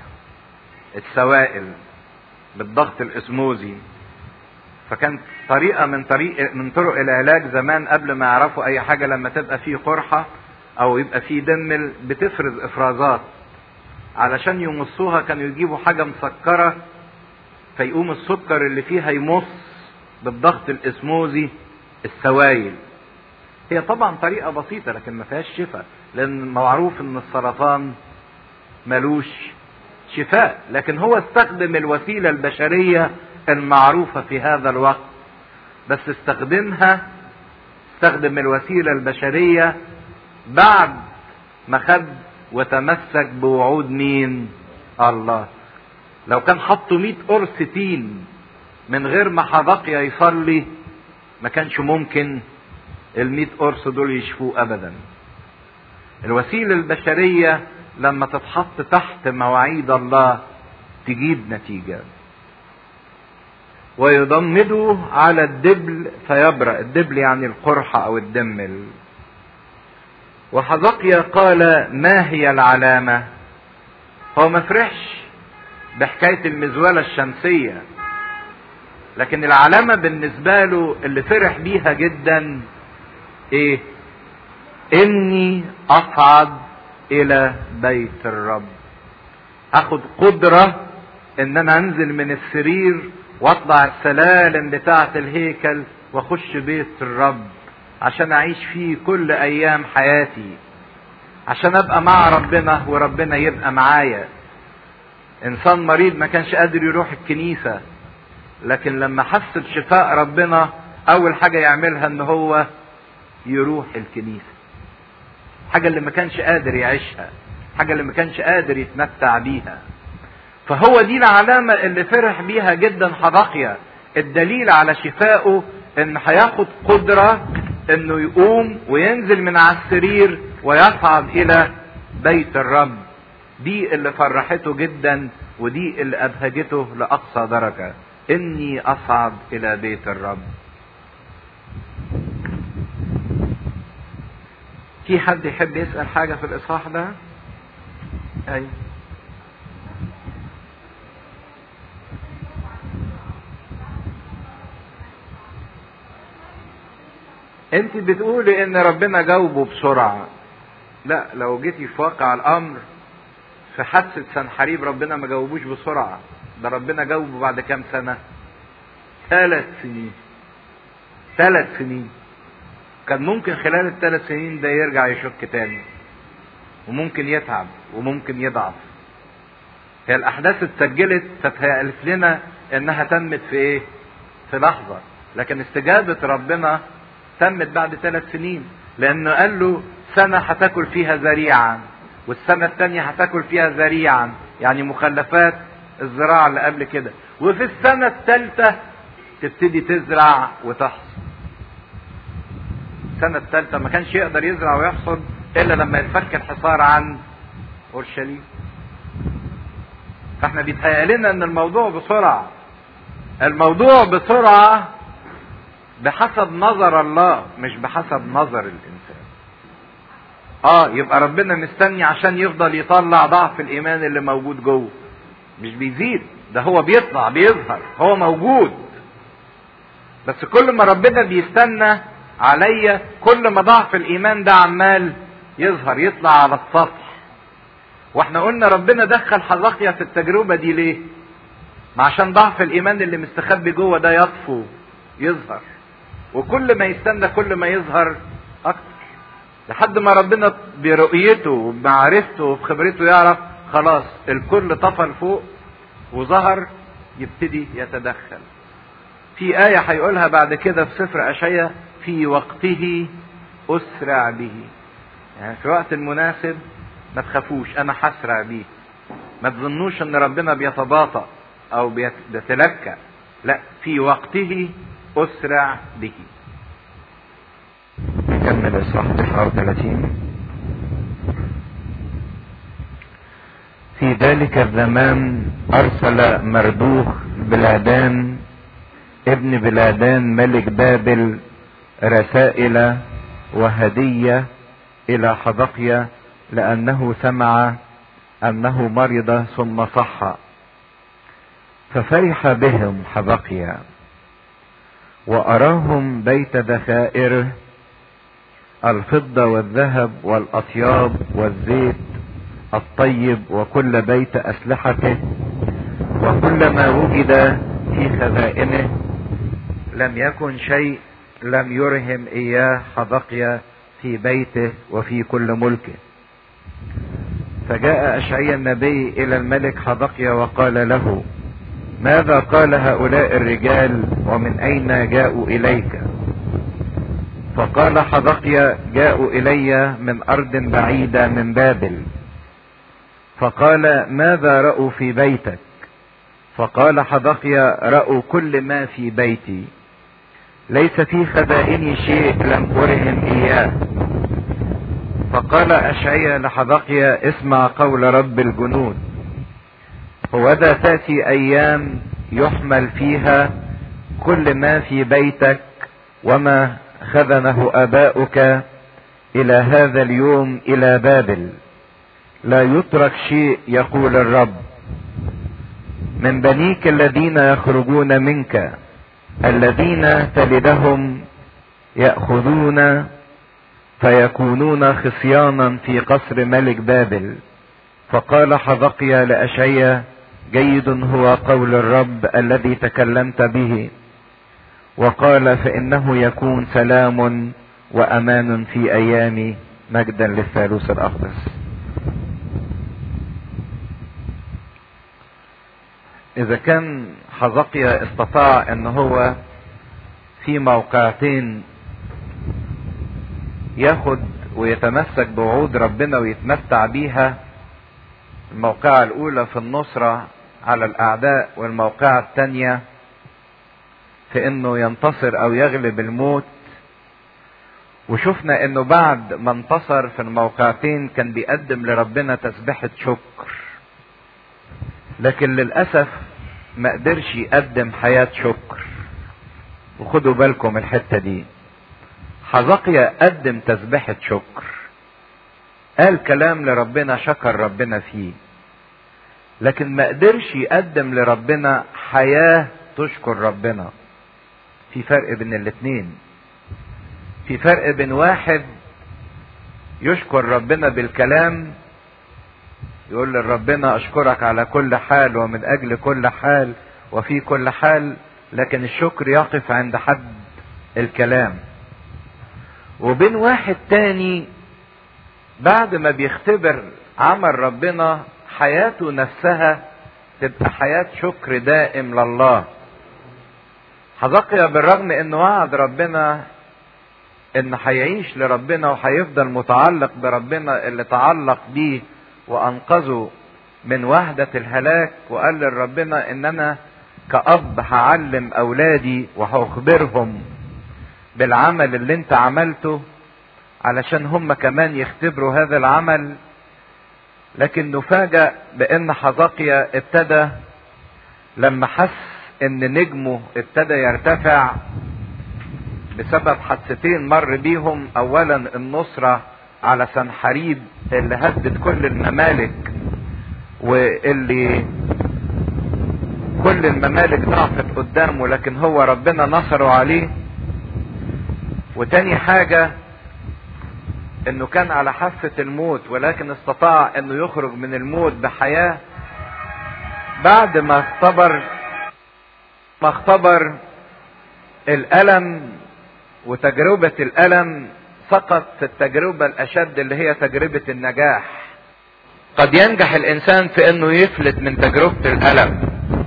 السوائل بالضغط الاسموزي. فكانت طريقة من طريق من طرق العلاج زمان قبل ما يعرفوا اي حاجة، لما تبقى فيه قرحة او يبقى فيه دم بتفرز افرازات، علشان يمصوها كانوا يجيبوا حاجة مسكرة، فيقوم السكر اللي فيها يمص بالضغط الاسموزي السوائل. هي طبعا طريقة بسيطة لكن ما فيهاش شفاء، لان معروف ان السرطان ملوش شفاء، لكن هو استخدم الوسيلة البشرية المعروفة في هذا الوقت، بس استخدمها استخدم الوسيلة البشرية بعد ما خد وتمسك بوعود مين؟ الله. لو كان حطوا مئة قرص تين من غير ما حبقيا يصلي، ما كانش ممكن المئة قرص دول يشفوه ابدا. الوسيلة البشرية لما تتحط تحت مواعيد الله تجيب نتيجة. ويضمدوا على الدبل فيبرأ. الدبل يعني القرحة او الدمل. وحزقيا قال ما هي العلامة؟ هو ما فرحش بحكاية المزولة الشمسية، لكن العلامة بالنسبة له اللي فرح بيها جدا ايه؟ اني اصعد الى بيت الرب. هاخد قدرة ان انا انزل من السرير واطلع السلالم بتاعة الهيكل واخش بيت الرب عشان اعيش فيه كل ايام حياتي، عشان ابقى مع ربنا وربنا يبقى معايا. انسان مريض ما كانش قادر يروح الكنيسة، لكن لما حس بشفاء ربنا اول حاجة يعملها ان هو يروح الكنيسة. حاجة اللي ما كانش قادر يعيشها، حاجة اللي ما كانش قادر يتمتع بيها. فهو دي العلامة اللي فرح بيها جدا حزقيا. الدليل على شفائه ان هياخد قدرة انه يقوم وينزل من على السرير ويصعد الى بيت الرب. دي اللي فرحته جدا، ودي اللي ابهجته لاقصى درجة. اني اصعد الى بيت الرب. في حد يحب يسأل حاجة في الاصحاح ده؟ اي انت بتقولي ان ربنا جاوبه بسرعة. لا، لو جيتي في واقع الامر في حادثة سنحريب ربنا ما جاوبوش بسرعة، ده ربنا جاوبه بعد كام سنة؟ ثلاث سنين. ثلاث سنين. كان ممكن خلال الثلاث سنين ده يرجع يشك تاني، وممكن يتعب وممكن يضعف. هي الاحداث اتسجلت فتهيألت لنا انها تمت في ايه؟ في لحظة، لكن استجابة ربنا تمت بعد ثلاث سنين، لانه قال له سنة هتاكل فيها زريعا، والسنة الثانية هتاكل فيها زريعا، يعني مخلفات الزراعة اللي قبل كده، وفي السنة الثالثة تبتدي تزرع وتحصد. السنة الثالثة ما كانش يقدر يزرع ويحصد الا لما يتفك الحصار عن اورشليم. فاحنا بيتهيأ لنا ان الموضوع بسرعة. الموضوع بسرعة بحسب نظر الله مش بحسب نظر الانسان. اه يبقى ربنا مستني عشان يفضل يطلع ضعف الايمان اللي موجود جوه، مش بيزيد، ده هو بيطلع بيظهر، هو موجود. بس كل ما ربنا بيستنى عليا كل ما ضعف الايمان ده عمال يظهر يطلع على السطح. واحنا قلنا ربنا دخل حزقيا في التجربة دي ليه؟ ما عشان ضعف الايمان اللي مستخبي جوه ده يطفو يظهر، وكل ما يستنى كل ما يظهر اكتر، لحد ما ربنا برؤيته وبمعرفته وبخبرته يعرف خلاص الكل طفى لفوق وظهر، يبتدي يتدخل. في آية هيقولها بعد كده في سفر أشعياء: في وقته أسرع به. يعني في الوقت المناسب ما تخافوش، أنا هسرع بيه. ما تظنوش إن ربنا بيتباطأ أو بيتلكأ، لا، في وقته أسرع به. نكمل إصحاح تسعة وثلاثين. في ذلك الزمان أرسل مردوخ بلادان ابن بلادان ملك بابل رسائل وهدية إلى حزقيا، لأنه سمع أنه مرض ثم صح. ففرح بهم حزقيا وأراهم بيت ذخائره الفضة والذهب والأطياب والزيت الطيب وكل بيت أسلحته وكل ما وجد في خزائنه. لم يكن شيء لم يرهم إياه حزقيا في بيته وفي كل ملكه. فجاء أشعياء النبي إلى الملك حزقيا وقال له: ماذا قال هؤلاء الرجال ومن أين جاءوا إليك؟ فقال حزقيا: جاءوا إلي من أرض بعيدة من بابل. فقال: ماذا رأوا في بيتك؟ فقال حزقيا: رأوا كل ما في بيتي، ليس في خزائني شيء لم أرهم إياه. فقال أشعياء لحزقيا: اسمع قول رب الجنود، هوذا تأتي أيام يحمل فيها كل ما في بيتك وما خزنه آباؤك إلى هذا اليوم إلى بابل، لا يترك شيء يقول الرب. من بنيك الذين يخرجون منك الذين تلدهم يأخذون فيكونون خصيانا في قصر ملك بابل. فقال حزقيا لأشعياء: جيد هو قول الرب الذي تكلمت به. وقال: فإنه يكون سلام وأمان في أيامي، مجدا للثالوث الأقدس. إذا كان حزقيا استطاع ان هو في موقعتين ياخد ويتمسك بوعود ربنا ويتمتع بيها، الموقعة الاولى في النصرة على الاعداء، والموقعة الثانية في انه ينتصر او يغلب الموت. وشفنا انه بعد ما انتصر في الموقعتين كان بيقدم لربنا تسبيحة شكر، لكن للأسف ما قدرش يقدم حياة شكر. وخدوا بالكم الحتة دي، حزقيا قدم تسبيحة شكر، قال كلام لربنا شكر ربنا فيه، لكن ما قدرش يقدم لربنا حياة تشكر ربنا. في فرق بين الاتنين. في فرق بين واحد يشكر ربنا بالكلام، يقول لربنا اشكرك على كل حال ومن اجل كل حال وفي كل حال، لكن الشكر يقف عند حد الكلام. وبين واحد تاني بعد ما بيختبر عمل ربنا حياته نفسها تبقى حياة شكر دائم لله. حزقيا بالرغم انه وعد ربنا ان هيعيش لربنا وهيفضل متعلق بربنا اللي تعلق بيه وانقذه من وحدة الهلاك، وقال لربنا ان انا كأب هعلم اولادي وهخبرهم بالعمل اللي انت عملته علشان هم كمان يختبروا هذا العمل. لكن نفاجأ بان حزقيا ابتدى لما حس ان نجمه ابتدى يرتفع بسبب حادثتين مر بيهم. اولا النصرة على سنحريب اللي هدت كل الممالك واللي كل الممالك ضعفت قدامه، لكن هو ربنا نصره عليه. وتاني حاجة انه كان على حافة الموت ولكن استطاع انه يخرج من الموت بحياة بعد ما اختبر ما اختبر الألم وتجربة الألم. سقط في التجربة الأشد اللي هي تجربة النجاح. قد ينجح الإنسان في أنه يفلت من تجربة الألم،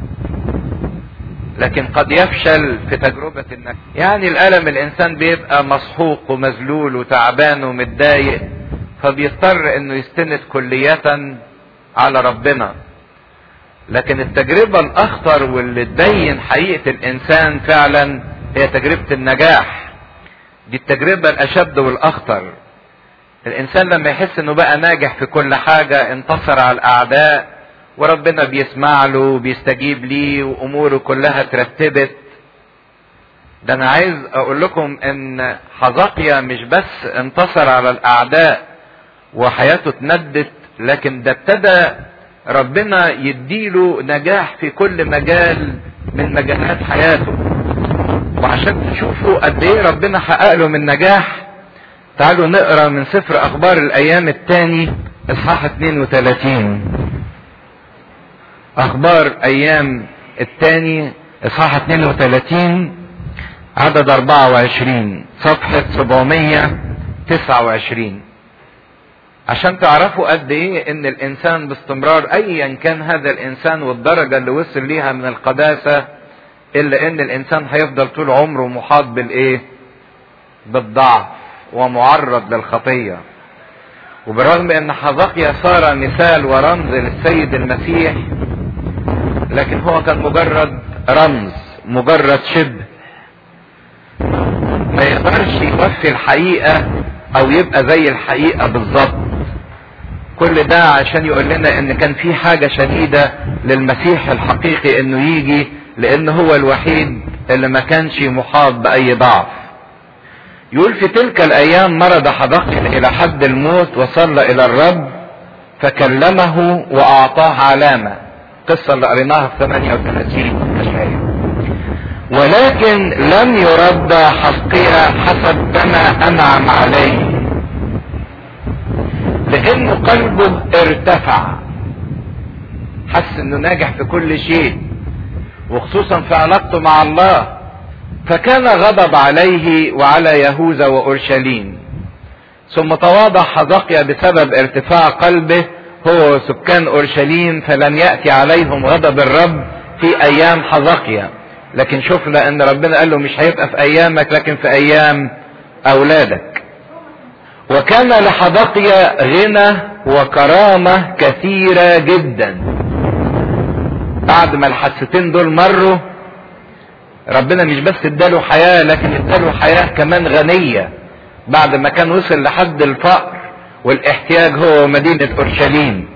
لكن قد يفشل في تجربة النجاح. يعني الألم الإنسان بيبقى مسحوق ومذلول وتعبان ومتضايق، فبيضطر أنه يستند كلية على ربنا. لكن التجربة الأخطر واللي تبين حقيقة الإنسان فعلا هي تجربة النجاح. دي التجربة الأشد والأخطر. الإنسان لما يحس إنه بقى ناجح في كل حاجة، انتصر على الأعداء وربنا بيسمع له وبيستجيب ليه وأموره كلها ترتبت. ده أنا عايز أقول لكم إن حزقيا مش بس انتصر على الأعداء وحياته اتندت، لكن ده ابتدى ربنا يديله نجاح في كل مجال من مجالات حياته. وعشان تشوفوا قد ايه ربنا حقق له من نجاح، تعالوا نقرا من سفر اخبار الايام الثاني اصحاح اثنين وثلاثين. اخبار ايام الثاني اصحاح اثنين وثلاثين عدد اربعة وعشرين صفحة سبعمية وتسعة وعشرين، عشان تعرفوا قد ايه ان الانسان باستمرار ايا كان هذا الانسان والدرجة اللي وصل ليها من القداسة، الا ان الانسان هيفضل طول عمره محاط بالايه؟ بالضعف ومعرض للخطية. وبالرغم ان حزقيا صار مثال ورمز للسيد المسيح، لكن هو كان مجرد رمز، مجرد شبه، ما يقدرش يوفي الحقيقة او يبقى زي الحقيقة بالظبط. كل ده عشان يقول لنا ان كان في حاجة شديدة للمسيح الحقيقي انه يجي، لان هو الوحيد اللي ما كانش محاط باي ضعف. يقول في تلك الايام مرض حزقيا الى حد الموت وصلى الى الرب فكلمه واعطاه علامة. القصة اللي قريناها في ثمانية وثلاثين اشعياء. ولكن لم يرد حزقيا حسب ما انعم عليه، لان قلبه ارتفع، حس انه ناجح في كل شيء وخصوصا في علاقته مع الله. فكان غضب عليه وعلى يهوذا واورشليم. ثم تواضع حزقيا بسبب ارتفاع قلبه هو وسكان اورشليم، فلم يأتي عليهم غضب الرب في ايام حزقيا. لكن شوف، لان ربنا قال له مش هيبقى في ايامك لكن في ايام اولادك. وكان لحزقيا غنى وكرامة كثيرة جدا. بعد ما الحادثتين دول مروا، ربنا مش بس اداله حياة لكن اداله حياة كمان غنية، بعد ما كان وصل لحد الفقر والاحتياج هو مدينة اورشليم.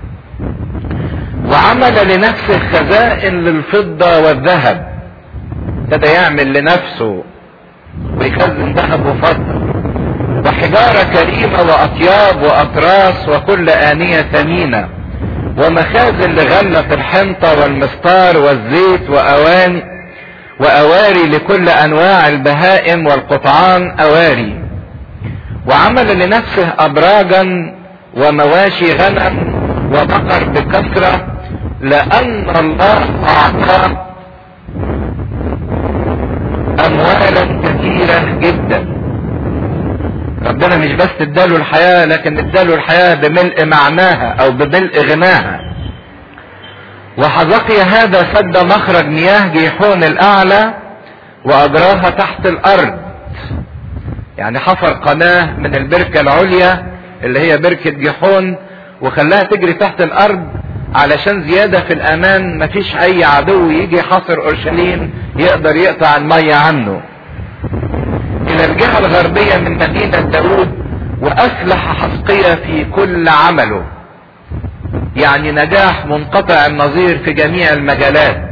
وعمل لنفسه خزائن للفضة والذهب، ابتدى يعمل لنفسه ويخزن ذهب وفضة وحجارة كريمة واطياب واطراس وكل آنية ثمينة ومخازن لغلة الحنطة والمستار والزيت واواني وأواري لكل أنواع البهائم والقطعان أواري. وعمل لنفسه أبراجا ومواشي غنم وبقر بكثرة، لأن الله أعطاه أموالا كثيرة جدا. ربنا مش بس اداله الحياة، لكن اداله الحياة بملء معناها أو بملء غناها. وحزقيا هذا سد مخرج مياه جيحون الأعلى وأجراها تحت الأرض، يعني حفر قناة من البركة العليا اللي هي بركة جيحون وخلاها تجري تحت الأرض علشان زيادة في الأمان، مفيش أي عدو يجي حاصر أورشليم يقدر يقطع المية عنه. إلى الجهة الغربية من مدينة داود، وأفلح حزقيا في كل عمله، يعني نجاح منقطع النظير في جميع المجالات.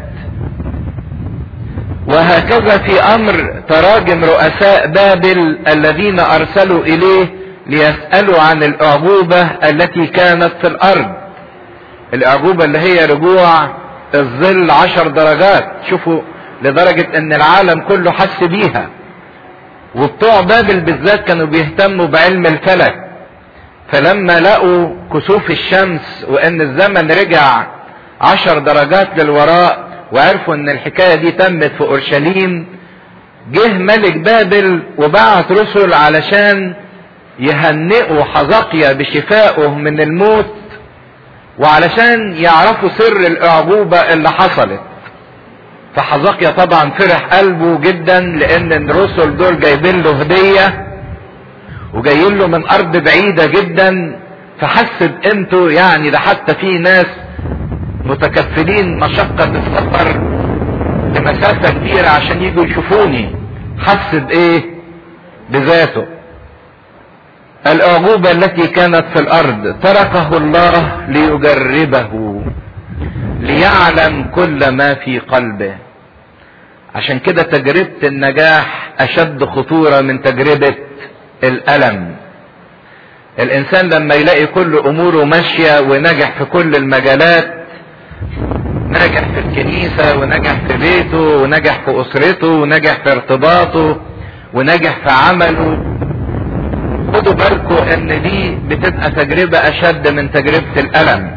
وهكذا في أمر تراجم رؤساء بابل الذين أرسلوا إليه ليسألوا عن الأعجوبة التي كانت في الأرض. الأعجوبة اللي هي رجوع الظل عشر درجات، شوفوا لدرجة ان العالم كله حس بيها. وبتوع بابل بالذات كانوا بيهتموا بعلم الفلك، فلما لقوا كسوف الشمس وان الزمن رجع عشر درجات للوراء وعرفوا ان الحكاية دي تمت في اورشليم، جه ملك بابل وبعت رسل علشان يهنئوا حزقيا بشفائه من الموت، وعلشان يعرفوا سر الاعجوبة اللي حصلت. فحزقيا طبعا فرح قلبه جدا لان الرسل دول جايبين له هدية وجايين له من ارض بعيدة جدا، فحس بقيمته. يعني ده حتى في ناس متكفلين مشقة السفر لمسافة كبيرة عشان يجوا يشوفوني، حس بايه؟ بذاته. الأعجوبة التي كانت في الأرض تركه الله ليجربه ليعلم كل ما في قلبه. عشان كده تجربة النجاح أشد خطورة من تجربة الألم. الإنسان لما يلاقي كل أموره ماشية ونجح في كل المجالات، نجح في الكنيسة ونجح في بيته ونجح في أسرته ونجح في ارتباطه ونجح في عمله، خدوا بالكم ان دي بتبقى تجربة اشد من تجربة الالم.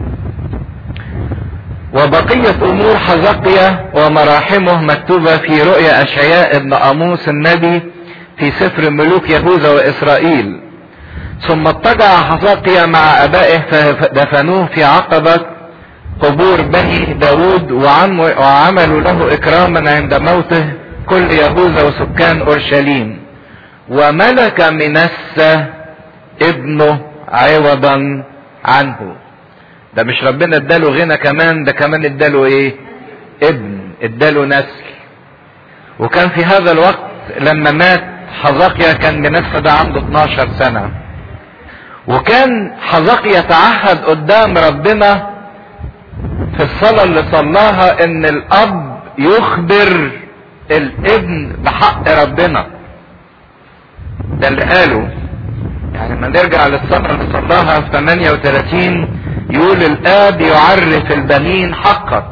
وبقية امور حزقيا ومراحمه مكتوبة في رؤيا اشعياء ابن اموس النبي في سفر ملوك يهوذا واسرائيل. ثم اضطجع حزقيا مع ابائه فدفنوه في عقبة قبور بني داود، وعملوا له اكراما عند موته كل يهوذا وسكان اورشليم. وملك منسى ابنه عوضا عنه. ده مش ربنا اداله غنى كمان، ده كمان اداله ايه؟ ابن، اداله نسل. وكان في هذا الوقت لما مات حزقيا كان منسى ده عنده اتناشر سنة. وكان حزقيا يتعهد قدام ربنا في الصلاة اللي صلاها ان الاب يخبر الابن بحق ربنا. ده اللي قاله. يعني لما نرجع للصلاة اللي صلاها في ثمانية وثلاثين يقول الاب يعرف البنين حقك.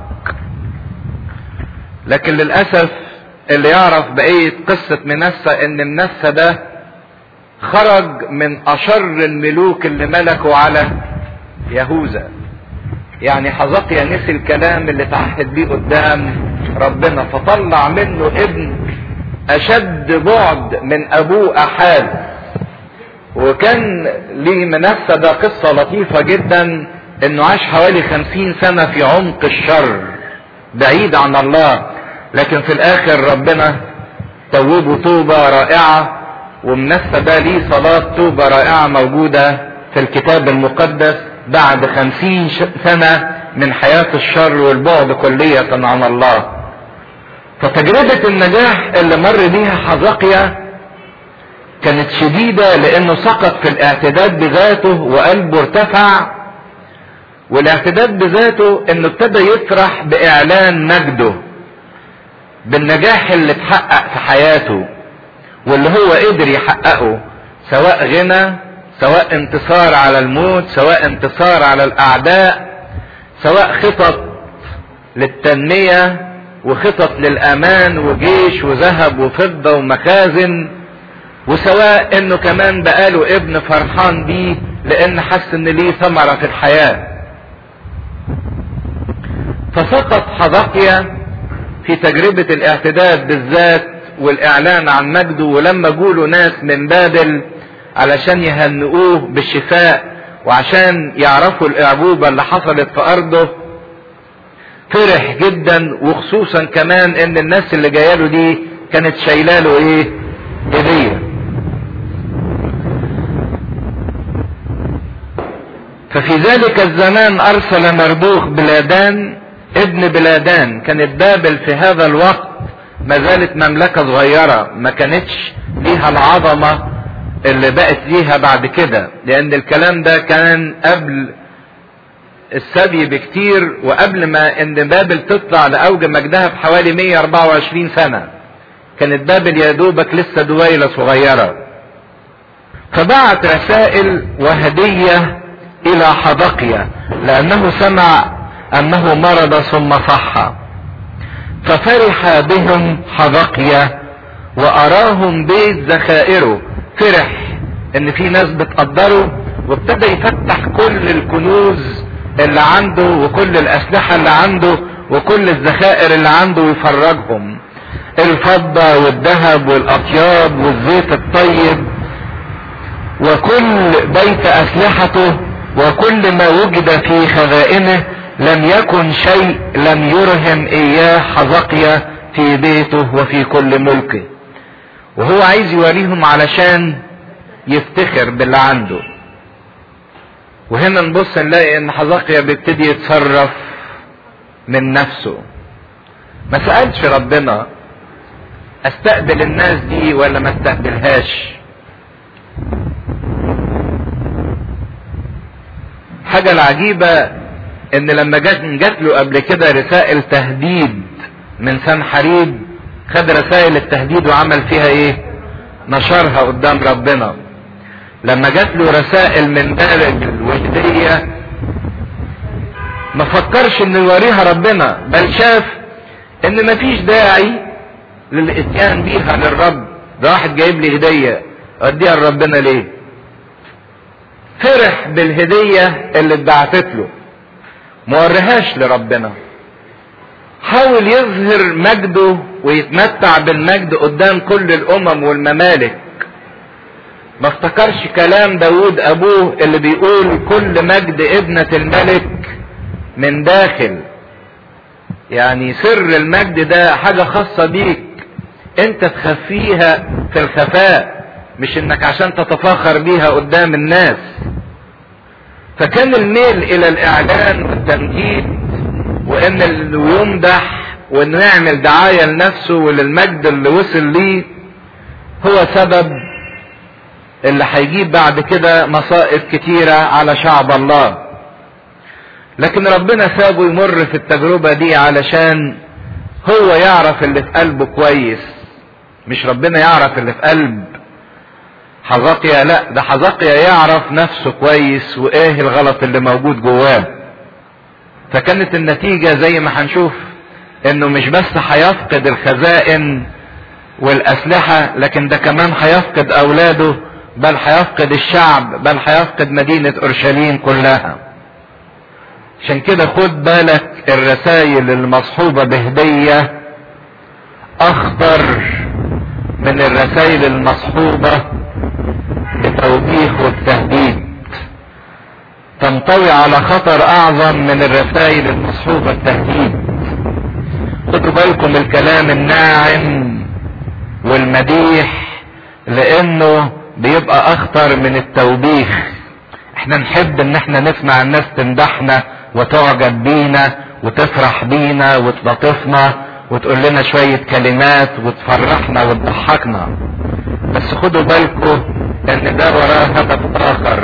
لكن للأسف اللي يعرف بقية قصة منسى ان منسى ده خرج من اشر الملوك اللي ملكوا على يهوذا. يعني حزقيا نسي الكلام اللي تعهد بيه قدام ربنا، فطلع منه ابن اشد بعد من ابوه احاز. وكان ليه منسى ده قصة لطيفة جدا، انه عاش حوالي خمسين سنة في عمق الشر بعيد عن الله، لكن في الاخر ربنا توبه توبة رائعة. ومنسى ده ليه صلاة توبة رائعة موجودة في الكتاب المقدس بعد خمسين سنة من حياة الشر والبعد كلية عن الله. فتجربة النجاح اللي مر بيها حزقيا كانت شديدة، لانه سقط في الاعتداد بذاته وقلبه ارتفع. والاعتداد بذاته انه ابتدى يفرح باعلان مجده، بالنجاح اللي اتحقق في حياته واللي هو قدر يحققه، سواء غنى، سواء انتصار على الموت، سواء انتصار على الاعداء، سواء خطط للتنمية وخطط للامان وجيش وذهب وفضة ومخازن، وسواء انه كمان بقاله ابن فرحان بيه لان حس ان ليه ثمرة في الحياة. فسقط حزقيا في تجربة الاعتداد بالذات والاعلان عن مجده، ولما جوله ناس من بابل علشان يهنئوه بالشفاء وعشان يعرفوا الاعجوبة اللي حصلت في ارضه، فرح جدا، وخصوصا كمان ان الناس اللي جاياله دي كانت شايلاله ايه؟ هدية. ففي ذلك الزمان ارسل مردوخ بلادان ابن بلادان. كانت بابل في هذا الوقت ما زالت مملكة صغيرة، ما كانتش ليها العظمة اللي بقت ليها بعد كده، لان الكلام ده كان قبل السبي بكتير، وقبل ما ان بابل تطلع لاوج مجدها بحوالي مية واربعة وعشرين سنة. كانت بابل يا دوبك لسه دويلة صغيرة. فبعت رسائل وهدية الى حزقيا لانه سمع انه مرض ثم صح. ففرح بهم حزقيا واراهم بيت ذخائره. فرح ان في ناس بتقدره، وابتدى يفتح كل الكنوز اللي عنده وكل الاسلحة اللي عنده وكل الذخائر اللي عنده ويفرجهم، الفضة والذهب والاطياب والزيت الطيب وكل بيت اسلحته وكل ما وجد في خزائنه. لم يكن شيء لم يرهم اياه حزقيا في بيته وفي كل ملكه. وهو عايز يوريهم علشان يفتخر باللي عنده. وهنا نبص نلاقي ان حزقيا بيبتدي يتصرف من نفسه. ما سألش ربنا استقبل الناس دي ولا ما استقبلهاش. حاجة العجيبة ان لما جات جات له قبل كده رسائل تهديد من سنحريب، خد رسائل التهديد وعمل فيها ايه؟ نشرها قدام ربنا. لما جات له رسائل من بابل وهدية ما فكرش انه يوريها ربنا، بل شاف ان مفيش داعي للاتيان بيها للرب. ده واحد جايب لي هدية اديها لربنا ليه؟ فرح بالهدية اللي اتبعتت له، ما وريهاش لربنا. حاول يظهر مجده ويتمتع بالمجد قدام كل الامم والممالك. ما افتكرش كلام داود ابوه اللي بيقول كل مجد ابنة الملك من داخل. يعني سر المجد ده حاجة خاصة بيك انت تخفيها في الخفاء، مش انك عشان تتفاخر بيها قدام الناس. فكان الميل الى الاعلان والتمجيد وان اللي يمدح وانه يعمل دعاية لنفسه وللمجد اللي وصل ليه هو سبب اللي هيجيب بعد كده مصائب كتيرة على شعب الله. لكن ربنا سابه يمر في التجربة دي علشان هو يعرف اللي في قلبه كويس، مش ربنا يعرف اللي في قلب حزقيا. لا، ده حزقيا يعرف نفسه كويس وايه الغلط اللي موجود جواه. فكانت النتيجة زي ما هنشوف انه مش بس هيفقد الخزائن والاسلحة، لكن ده كمان هيفقد اولاده، بل هيفقد الشعب، بل هيفقد مدينة اورشليم كلها. عشان كده خد بالك الرسائل المصحوبة بهدية اخطر من الرسائل المصحوبة بتوبيخ والتهديد. تنطوي على خطر اعظم من الرسائل المصحوبة التهديد. خدوا بالكم الكلام الناعم والمديح لانه بيبقى اخطر من التوبيخ. احنا نحب ان احنا نسمع الناس تمدحنا وتعجب بينا وتفرح بينا وتلطفنا وتقول لنا شوية كلمات وتفرحنا وتضحكنا، بس خدوا بالكم ان ده وراه هدف اخر.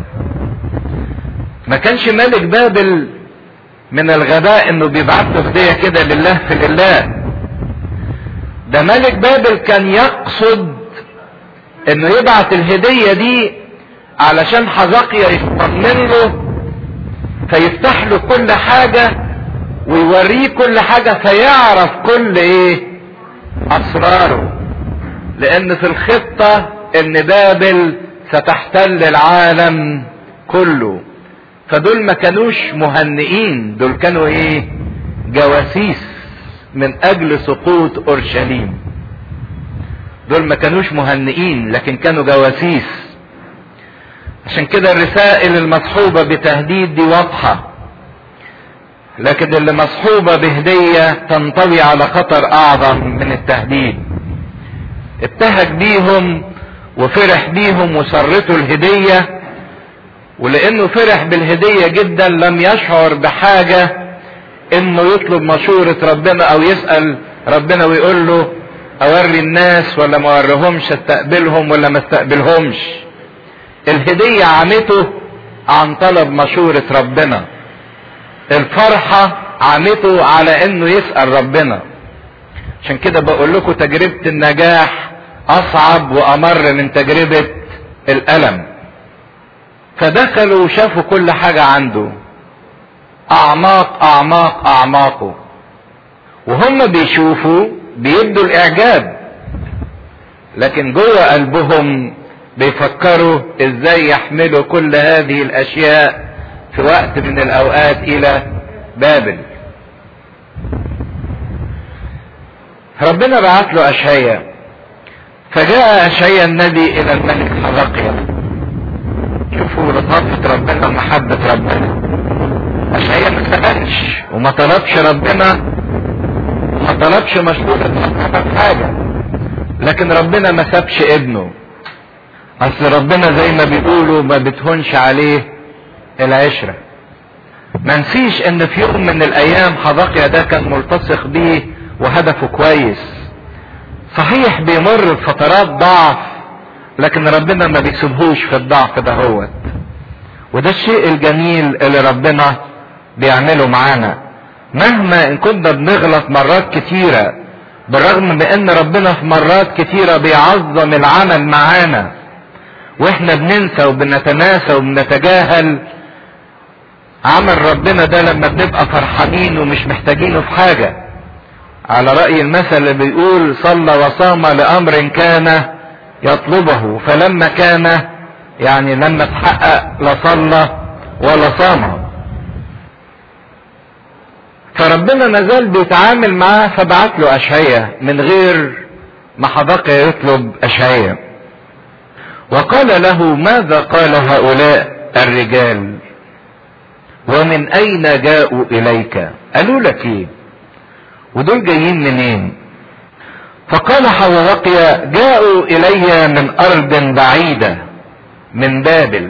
ما كانش ملك بابل من الغباء انه بيبعت له هدية كده لله في لله. ده ملك بابل كان يقصد انه يبعت الهدية دي علشان حزقيا يطمن له فيفتح له كل حاجة ويوريه كل حاجة فيعرف كل ايه اسراره، لان في الخطة ان بابل ستحتل العالم كله. فدول ما كانوش مهنئين، دول كانوا ايه جواسيس من اجل سقوط اورشليم. دول ما كانوش مهنئين لكن كانوا جواسيس. عشان كده الرسائل المصحوبة بتهديد دي واضحة، لكن اللي مصحوبة بهدية تنطوي على خطر اعظم من التهديد. ابتهج بيهم وفرح بيهم وسرته الهدية، ولانه فرح بالهدية جدا لم يشعر بحاجة انه يطلب مشورة ربنا او يسأل ربنا ويقول له اوري الناس ولا ما اوريهمش، استقبلهم ولا ما استقبلهمش. الهدية عمته عن طلب مشورة ربنا، الفرحة عمته على انه يسأل ربنا. عشان كده بقول لكم تجربة النجاح اصعب وامر من تجربة الالم. فدخلوا وشافوا كل حاجة عنده، اعماق اعماق اعماقه، وهم بيشوفوا بيبدوا الاعجاب، لكن جوه قلبهم بيفكروا ازاي يحملوا كل هذه الاشياء في وقت من الاوقات الى بابل. ربنا بعت له اشعياء، فجاء اشعياء النبي الى الملك حزقيا. شوفوا لطافة ربنا ومحبة ربنا. اشعياء ما سألش وما طلبش ربنا وما طلبش مشورة ربنا في حاجة، لكن ربنا ما سابش ابنه. اصل ربنا زي ما بيقولوا ما بتهونش عليه العشرة. ما نسيش ان في يوم من الايام حزقيا ده كان ملتصق بيه وهدفه كويس. صحيح بيمر بفترات ضعف، لكن ربنا ما بيسيبهوش في الضعف ده هوت. وده الشيء الجميل اللي ربنا بيعمله معانا. مهما ان كنا بنغلط مرات كتيرة، بالرغم من ان ربنا في مرات كتيرة بيعظم العمل معانا واحنا بننسى وبنتناسى وبنتجاهل عمل ربنا ده لما بنبقى فرحانين ومش محتاجينه في حاجة. على رأي المثل اللي بيقول صلى وصام لأمر كان يطلبه، فلما كان يعني لما تحقق لا صلى ولا صام. فربنا مازال بيتعامل معاه، فبعت له اشعياء من غير ما حزقيا يطلب اشعياء. وقال له ماذا قال هؤلاء الرجال ومن اين جاءوا اليك؟ قالوا لك ايه ودول جايين منين؟ فقال حزقيا جاءوا الي من ارض بعيدة من بابل.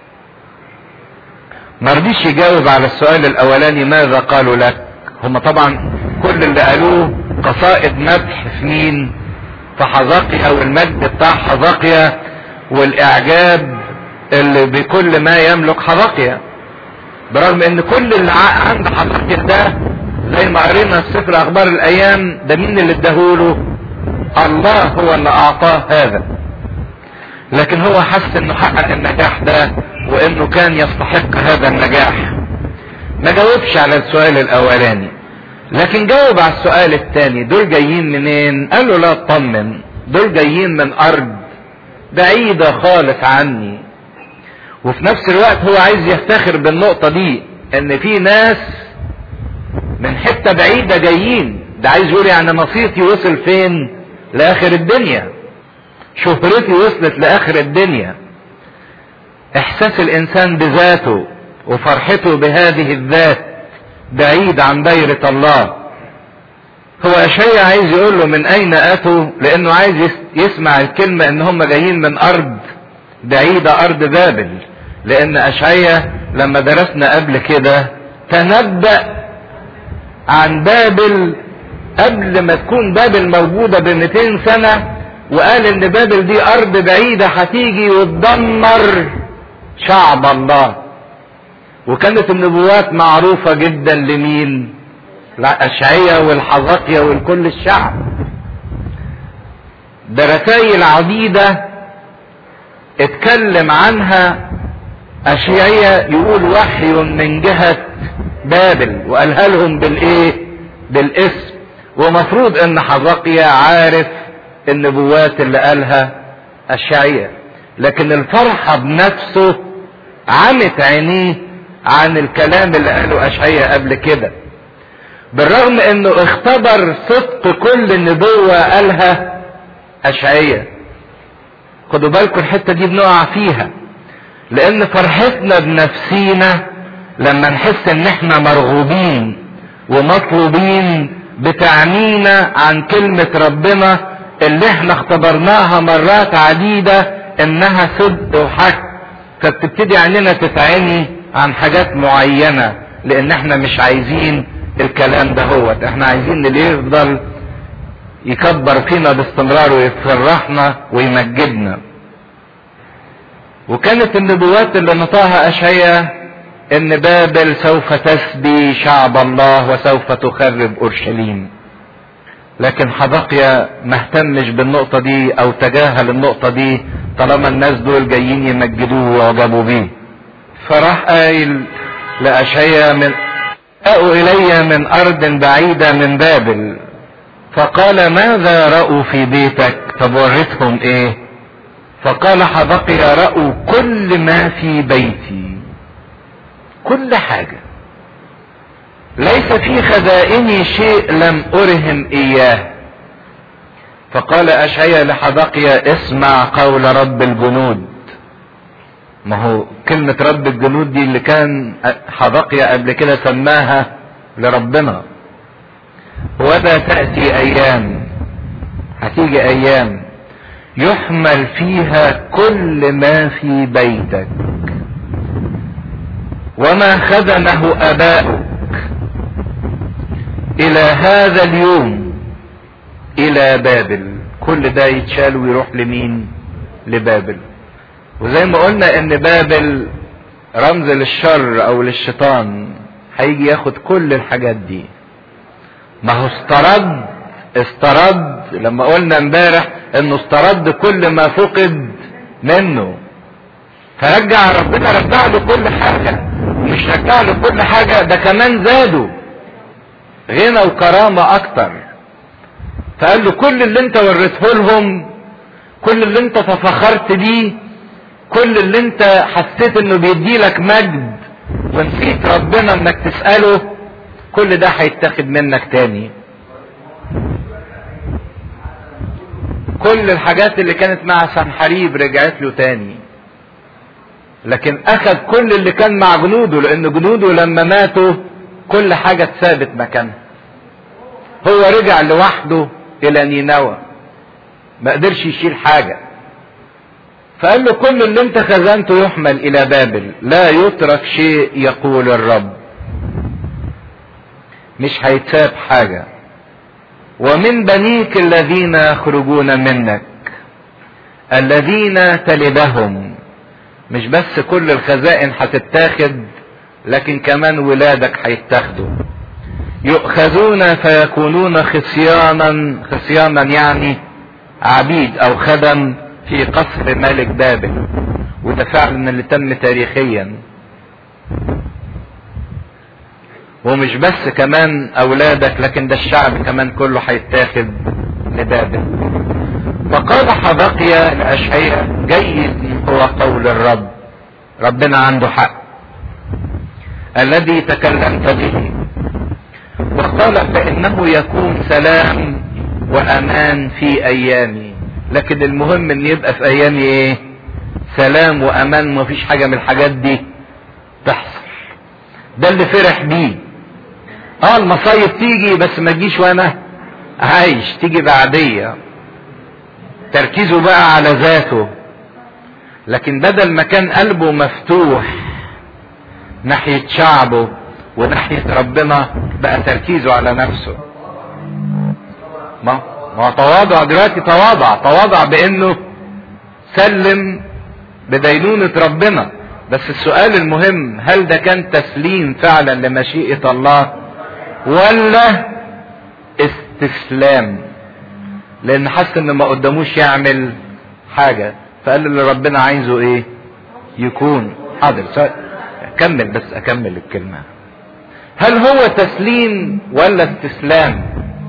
ما رضيش يجاوب على السؤال الاولاني ماذا قالوا لك. هم طبعا كل اللي قالوه قصائد مدح في مين؟ في حزقيا، والمجد بتاع حزقيا والاعجاب اللي بكل ما يملك حزقيا، برغم ان كل اللي عند حزقيا ده زي ما قرينا في سفر اخبار الايام ده مين اللي اداهوله؟ الله هو اللي اعطاه هذا. لكن هو حس انه حقق النجاح ده وانه كان يستحق هذا النجاح. ما جاوبش على السؤال الاولاني، لكن جاوب على السؤال الثاني دول جايين منين؟ قال له لا اطمن، دول جايين من ارض بعيدة خالص عني. وفي نفس الوقت هو عايز يفتخر بالنقطة دي ان في ناس من حتة بعيدة جايين. ده عايز يقول يعني نصيتي وصل فين؟ لاخر الدنيا، شهرتي وصلت لاخر الدنيا. احساس الانسان بذاته وفرحته بهذه الذات بعيد عن دايرة الله. هو اشعياء عايز يقول له من اين اتوا، لانه عايز يسمع الكلمة ان هم جايين من ارض بعيدة، ارض بابل. لان اشعياء لما درسنا قبل كده تنبأ عن بابل قبل ما تكون بابل موجودة بمئتين سنة، وقال ان بابل دي ارض بعيدة هتيجي وتدمر شعب الله. وكانت النبوات معروفة جدا لمين؟ لأشعياء والحزقيا والكل الشعب. ده رسائل عديدة اتكلم عنها أشعياء، يقول وحي من جهة بابل، وقالها لهم بالايه؟ بالاسم. ومفروض ان حزقيا عارف النبوات اللي قالها اشعياء، لكن الفرحة بنفسه عمت عينيه عن الكلام اللي قاله اشعياء قبل كده، بالرغم انه اختبر صدق كل نبوة قالها اشعياء. خدوا بالكم الحتة دي بنقع فيها، لان فرحتنا بنفسينا لما نحس ان احنا مرغوبين ومطلوبين بتعنينا عن كلمة ربنا اللي احنا اختبرناها مرات عديدة انها صدق وحق، فبتبتدي عننا تتعني عن حاجات معينة، لان احنا مش عايزين الكلام ده. هو احنا عايزين اللي يفضل يكبر فينا باستمرار ويفرحنا ويمجدنا. وكانت النبوات اللي نطاها اشعياء ان بابل سوف تسبي شعب الله وسوف تخرب اورشليم، لكن حزقيا ما اهتمش بالنقطة دي او تجاهل النقطة دي طالما الناس دول جايين يمجدوه ويعجبوا بيه. فراح قايل لاشعياء من جاءوا الي من ارض بعيدة من بابل، فقال ماذا رأوا في بيتك؟ طب وريتهم ايه؟ فقال حزقيا رأوا كل ما في بيتي، كل حاجة، ليس في خزائني شيء لم أرهم إياه. فقال أشعياء لحزقيا اسمع قول رب الجنود. ما هو كلمة رب الجنود دي اللي كان حزقيا قبل كده سماها لربنا. وذا تأتي أيام، هتيجي أيام يحمل فيها كل ما في بيتك وما خزنه اباؤك الى هذا اليوم الى بابل. كل ده يتشال ويروح لمين؟ لبابل. وزي ما قلنا ان بابل رمز للشر او للشيطان، هيجي ياخد كل الحاجات دي. ما هو استرد استرد لما قلنا امبارح انه استرد كل ما فقد منه، فرجع ربنا رجع له كل حاجة، ومش رجع له كل حاجة، ده كمان زاده غنى وكرامة اكتر. فقال له كل اللي انت وريته لهم، كل اللي انت تفخرت بيه، كل اللي انت حسيت انه بيدي لك مجد ونسيت ربنا انك تسأله، كل ده هيتاخد منك تاني. كل الحاجات اللي كانت مع سنحريب رجعت له تاني، لكن اخذ كل اللي كان مع جنوده، لان جنوده لما ماتوا كل حاجة اتثابت مكانها. هو رجع لوحده الى نينوى، ما قدرش يشيل حاجة. فقال له كل اللي انت خزنته يحمل الى بابل، لا يترك شيء يقول الرب، مش هيتساب حاجة. ومن بنيك الذين يخرجون منك الذين تلدهم، مش بس كل الخزائن هتتاخد، لكن كمان ولادك هيتاخدوا. يؤخذون فيكونون خصيانا، خصيانا يعني عبيد او خدم في قصر ملك بابل. وده فعلا اللي تم تاريخيا. ومش بس كمان اولادك، لكن ده الشعب كمان كله هيتاخد لبابل. فقال حزقيا لأشعياء جيد هو قول الرب، ربنا عنده حق الذي تكلمت به، وقال فإنه يكون سلام وأمان في أيامي. لكن المهم ان يبقى في أيامي ايه؟ سلام وأمان، مفيش حاجة من الحاجات دي تحصل. ده اللي فرح بيه. اه المصايب تيجي بس ما تجيش وانا عايش، تيجي بعدية. تركيزه بقى على ذاته، لكن بدل ما كان قلبه مفتوح ناحية شعبه وناحية ربنا، بقى تركيزه على نفسه. ما ما تواضع دلوقتي، تواضع تواضع بانه سلم بدينونة ربنا. بس السؤال المهم، هل ده كان تسليم فعلا لمشيئة الله ولا استسلام؟ لان حس ان ما قداموش يعمل حاجة، فقال اللي ربنا عايزه ايه يكون. حاضر اكمل بس اكمل الكلمة. هل هو تسليم ولا استسلام؟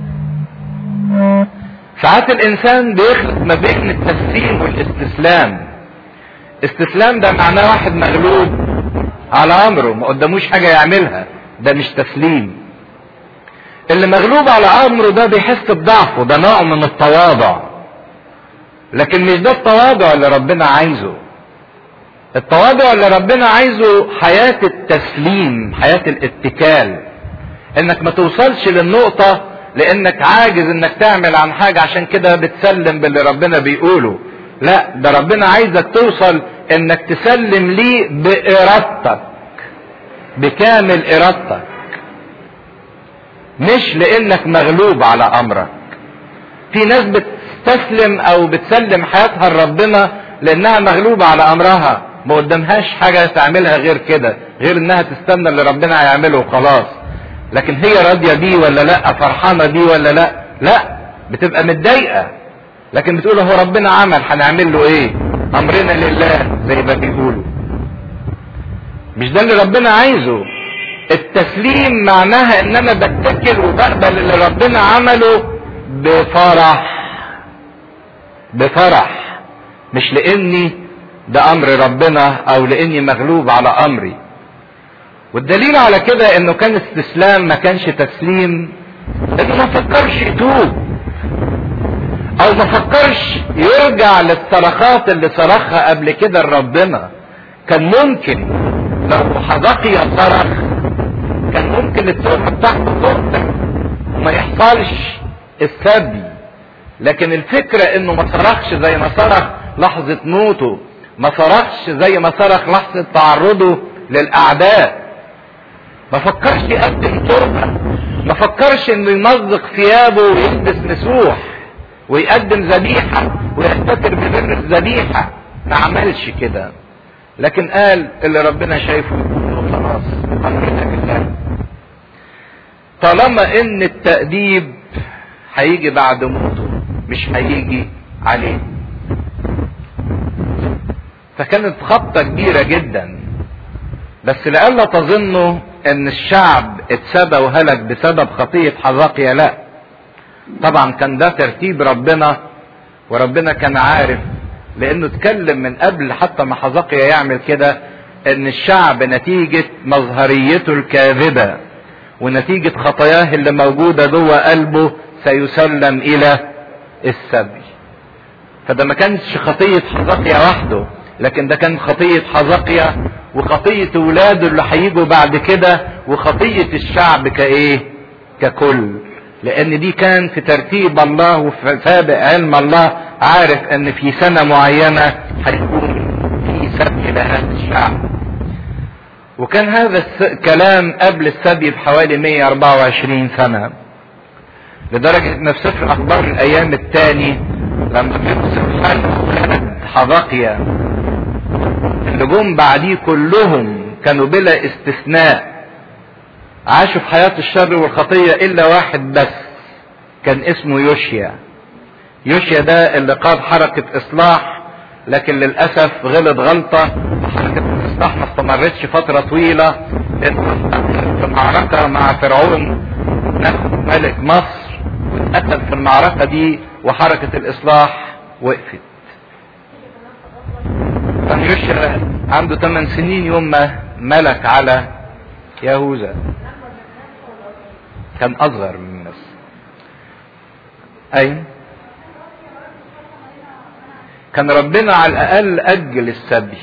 ساعات الانسان بيخلط ما بين التسليم والاستسلام. استسلام ده معناه واحد مغلوب على امره، ما قداموش حاجة يعملها، ده مش تسليم. اللي مغلوب على امره ده بيحس بضعفه، ده نوع من التواضع، لكن مش ده التواضع اللي ربنا عايزه. التواضع اللي ربنا عايزه حياة التسليم، حياة الاتكال، انك ما توصلش للنقطة لانك عاجز انك تعمل عن حاجة عشان كده بتسلم باللي ربنا بيقوله. لا، ده ربنا عايزك توصل انك تسلم ليه بارادتك، بكامل ارادتك، مش لانك مغلوب على امرك. في ناس بتستسلم او بتسلم حياتها لربنا لانها مغلوبة على امرها، ما قدامهاش حاجة تعملها غير كده، غير انها تستنى اللي ربنا هيعمله وخلاص. لكن هي راضية بيه ولا لا، فرحانة بيه ولا لا؟ لا، بتبقى متضايقة، لكن بتقول هو ربنا عمل، هنعمل له ايه؟ امرنا لله زي ما بيقولوا. مش ده اللي ربنا عايزه. التسليم معناها ان انا بتكل وبقبل اللي ربنا عمله بفرح، بفرح، مش لاني ده امر ربنا او لاني مغلوب على امري. والدليل على كده انه كان استسلام ما كانش تسليم، انه ما فكرش يتوب او ما فكرش يرجع للصرخات اللي صرخها قبل كده لربنا. كان ممكن لو حزقيا صرخ كان ممكن التوبه بتاعته تقطع وما يحصلش السبي، لكن الفكرة انه ما صرخش زي ما صرخ لحظة موته، ما صرخش زي ما صرخ لحظة تعرضه للاعداء، ما فكرش يقدم توبة، ما فكرش انه يمزق ثيابه ويلبس مسوح ويقدم ذبيحة ويستتر ببر الذبيحة، ما عملش كده، لكن قال اللي ربنا شايفه يقول خلاص امرنا بالله. طالما ان التأديب هيجي بعد موته مش هيجي عليه. فكانت خطة كبيرة جدا، بس لألا تظنوا ان الشعب اتسبى وهلك بسبب خطية حزقيا، لا، طبعا كان ده ترتيب ربنا، وربنا كان عارف، لانه اتكلم من قبل حتى ما حزقيا يعمل كده ان الشعب نتيجة مظهريته الكاذبة ونتيجة خطاياه اللي موجودة جوه قلبه سيسلم الى السبي. فده ما كانش خطية حزقيا وحده، لكن ده كان خطية حزقيا وخطية ولاده اللي هيجوا بعد كده وخطية الشعب كايه ككل، لان دي كان في ترتيب الله وفي سابق علم الله، عارف ان في سنة معينة هيكون في سبي لهذا الشعب. وكان هذا الكلام قبل السبي بحوالي مية واربعة وعشرين سنة، لدرجة ان في سفر اخبار الايام الثاني لما بيوصف حال حزقيا اللي جم بعديه كلهم كانوا بلا استثناء عاشوا في حياة الشر والخطية الا واحد بس، كان اسمه يوشيا. يوشيا ده اللي قاد حركة اصلاح، لكن للأسف غلط غلطة، حركة الاصلاح ما استمرتش فترة طويلة، في معركة مع فرعون ملك مصر واتقتل في المعركة دي وحركة الاصلاح وقفت. كان يوشيا عنده ثمان سنين يوم ما ملك على يهوذا، كان اصغر من الناس. اي كان ربنا على الاقل اجل السبي،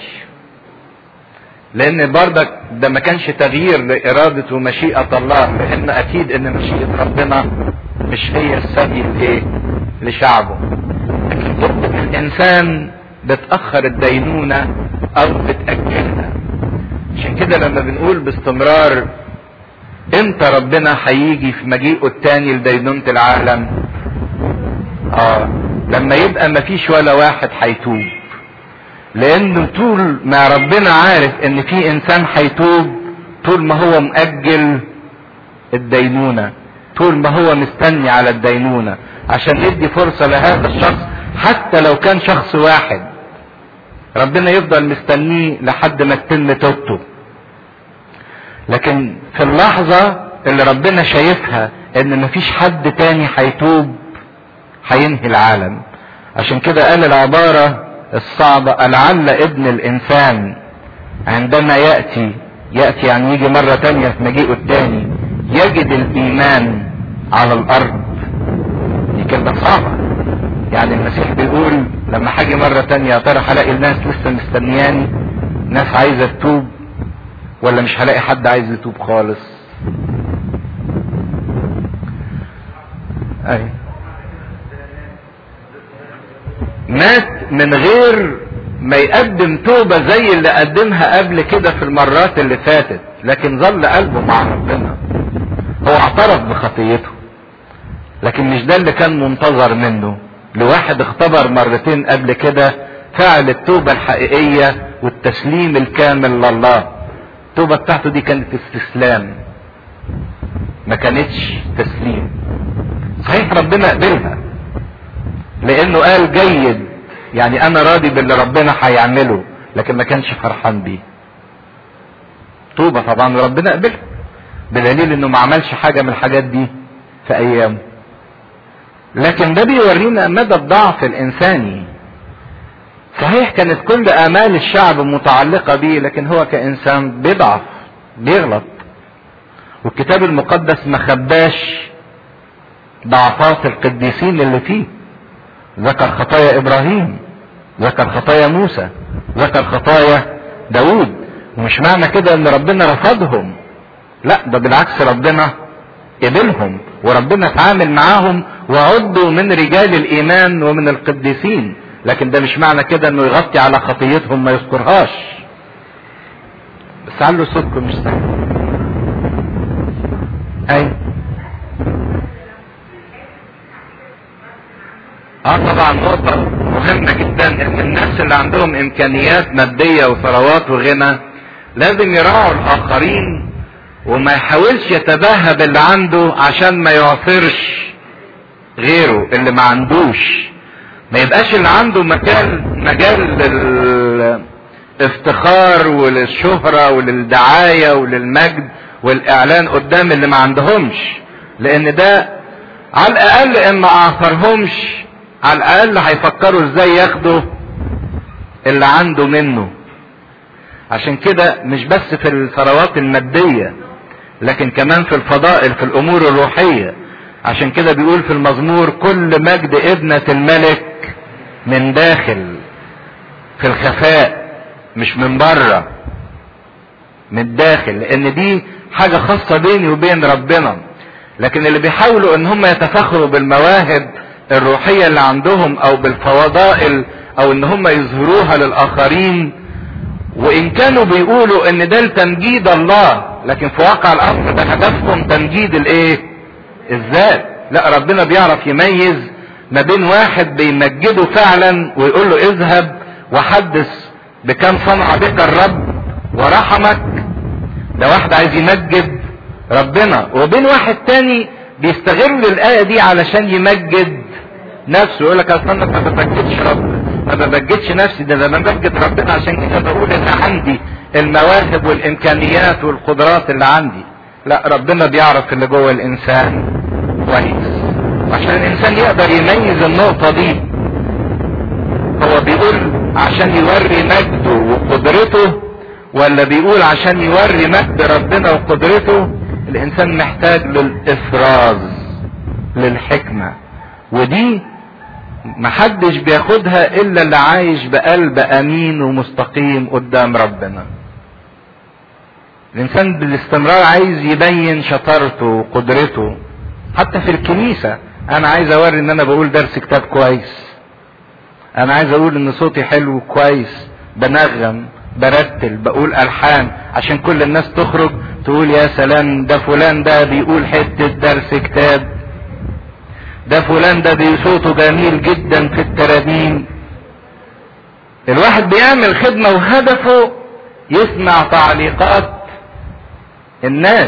لان برضك ده ما كانش تغيير لارادة ومشيئة الله، لان اكيد ان مشيئة ربنا مش هي السبي لايه لشعبه، لكن طبعا الانسان بتأخر الدينونة او بتأجلها. عشان كده لما بنقول باستمرار امتى ربنا هيجي في مجيئه التاني لدينونة العالم، اه لما يبقى مفيش ولا واحد هيتوب، لانه طول ما ربنا عارف ان في انسان هيتوب طول ما هو مأجل الدينونة، طول ما هو مستني على الدينونة عشان يدي فرصة لهذا الشخص، حتى لو كان شخص واحد ربنا يفضل مستنيه لحد ما تتم توبته. لكن في اللحظة اللي ربنا شايفها ان مفيش حد تاني هيتوب هينهي العالم. عشان كده قال العبارة الصعبة: لعل ابن الانسان عندما يأتي، يأتي يعني يجي مرة تانية في مجيئه التاني، يجد الايمان على الارض. دي كلمة صعبة. يعني المسيح بيقول لما هاجي مرة تانية يا ترى هلاقي الناس لسه مستنياني، ناس عايزة تتوب، ولا مش هلاقي حد عايز يتوب خالص؟ اي مات من غير ما يقدم توبة زي اللي قدمها قبل كده في المرات اللي فاتت، لكن ظل قلبه مع ربنا. هو اعترف بخطيته، لكن مش ده اللي كان منتظر منه. لواحد اختبر مرتين قبل كده فعل التوبة الحقيقية والتسليم الكامل لله. التوبة بتاعته دي كانت استسلام، ما كانتش تسليم. صحيح ربنا قبلها لانه قال جيد، يعني انا راضي باللي ربنا هيعمله، لكن ما كانش فرحان بيه. توبة طبعا ربنا قبلها، بدليل انه ما عملش حاجة من الحاجات دي في ايامه. لكن ده بيورينا مدى الضعف الانساني. صحيح كانت كل امال الشعب متعلقة بيه، لكن هو كانسان بيضعف بيغلط. والكتاب المقدس ما خباش ضعفات القديسين اللي فيه. ذكر خطايا ابراهيم، ذكر خطايا موسى، ذكر خطايا داود. ومش معنى كده ان ربنا رفضهم، لا، ده بالعكس ربنا قبلهم، وربنا اتعامل معاهم وعدوا من رجال الايمان ومن القديسين. لكن ده مش معنى كده انه يغطي على خطيتهم ما يذكرهاش. بس علوا صوتكم مش سهل. اي اه طبعا نقطة مهمة جدا، ان الناس اللي عندهم امكانيات مادية وثروات وغنى لازم يراعوا الاخرين، وما يحاولش يتباهى باللي عنده عشان ما يعثرش غيره اللي ما عندوش. ما يبقاش اللي عنده مجال مجال للافتخار وللشهرة وللدعاية وللمجد والاعلان قدام اللي ما عندهمش، لان ده على الاقل ان ما اعثرهمش على الاقل هيفكروا ازاي ياخدوا اللي عنده منه. عشان كده مش بس في الثروات المادية، لكن كمان في الفضائل، في الامور الروحية. عشان كده بيقول في المزمور: كل مجد ابنة الملك من داخل، في الخفاء مش من بره، من الداخل، لان دي حاجة خاصة بيني وبين ربنا. لكن اللي بيحاولوا ان هم يتفخروا بالمواهب الروحية اللي عندهم او بالفضائل او ان هم يظهروها للاخرين، وان كانوا بيقولوا ان ده لتمجيد الله، لكن في واقع الامر ده هدفهم تمجيد الايه؟ الذات. لا، ربنا بيعرف يميز ما بين واحد بيمجده فعلا ويقول له اذهب وحدث بكم صنع بك الرب ورحمك، ده واحد عايز يمجد ربنا، وبين واحد تاني بيستغل الآية دي علشان يمجد نفسه. يقول لك اصل انا ما بمجدش ربنا، ما بمجدش نفسي، ده انا بمجد ربنا عشان كده بقول ان عندي المواهب والامكانيات والقدرات اللي عندي. لا، ربنا بيعرف اللي جوه الانسان كويس، عشان الانسان يقدر يميز النقطة دي. هو بيقول عشان يوري مجده وقدرته، ولا بيقول عشان يوري مجد ربنا وقدرته؟ الانسان محتاج للافراز، للحكمة، ودي محدش بياخدها الا اللي عايش بقلب امين ومستقيم قدام ربنا. الانسان بالاستمرار عايز يبين شطارته وقدرته، حتى في الكنيسة. انا عايز اوري ان انا بقول درس كتاب كويس، انا عايز اقول ان صوتي حلو كويس، بنغم، برتل، بقول الحان، عشان كل الناس تخرج تقول يا سلام، ده فلان ده بيقول حتة درس كتاب، ده فلان ده بصوته جميل جدا في الترانيم. الواحد بيعمل خدمة وهدفه يسمع تعليقات الناس،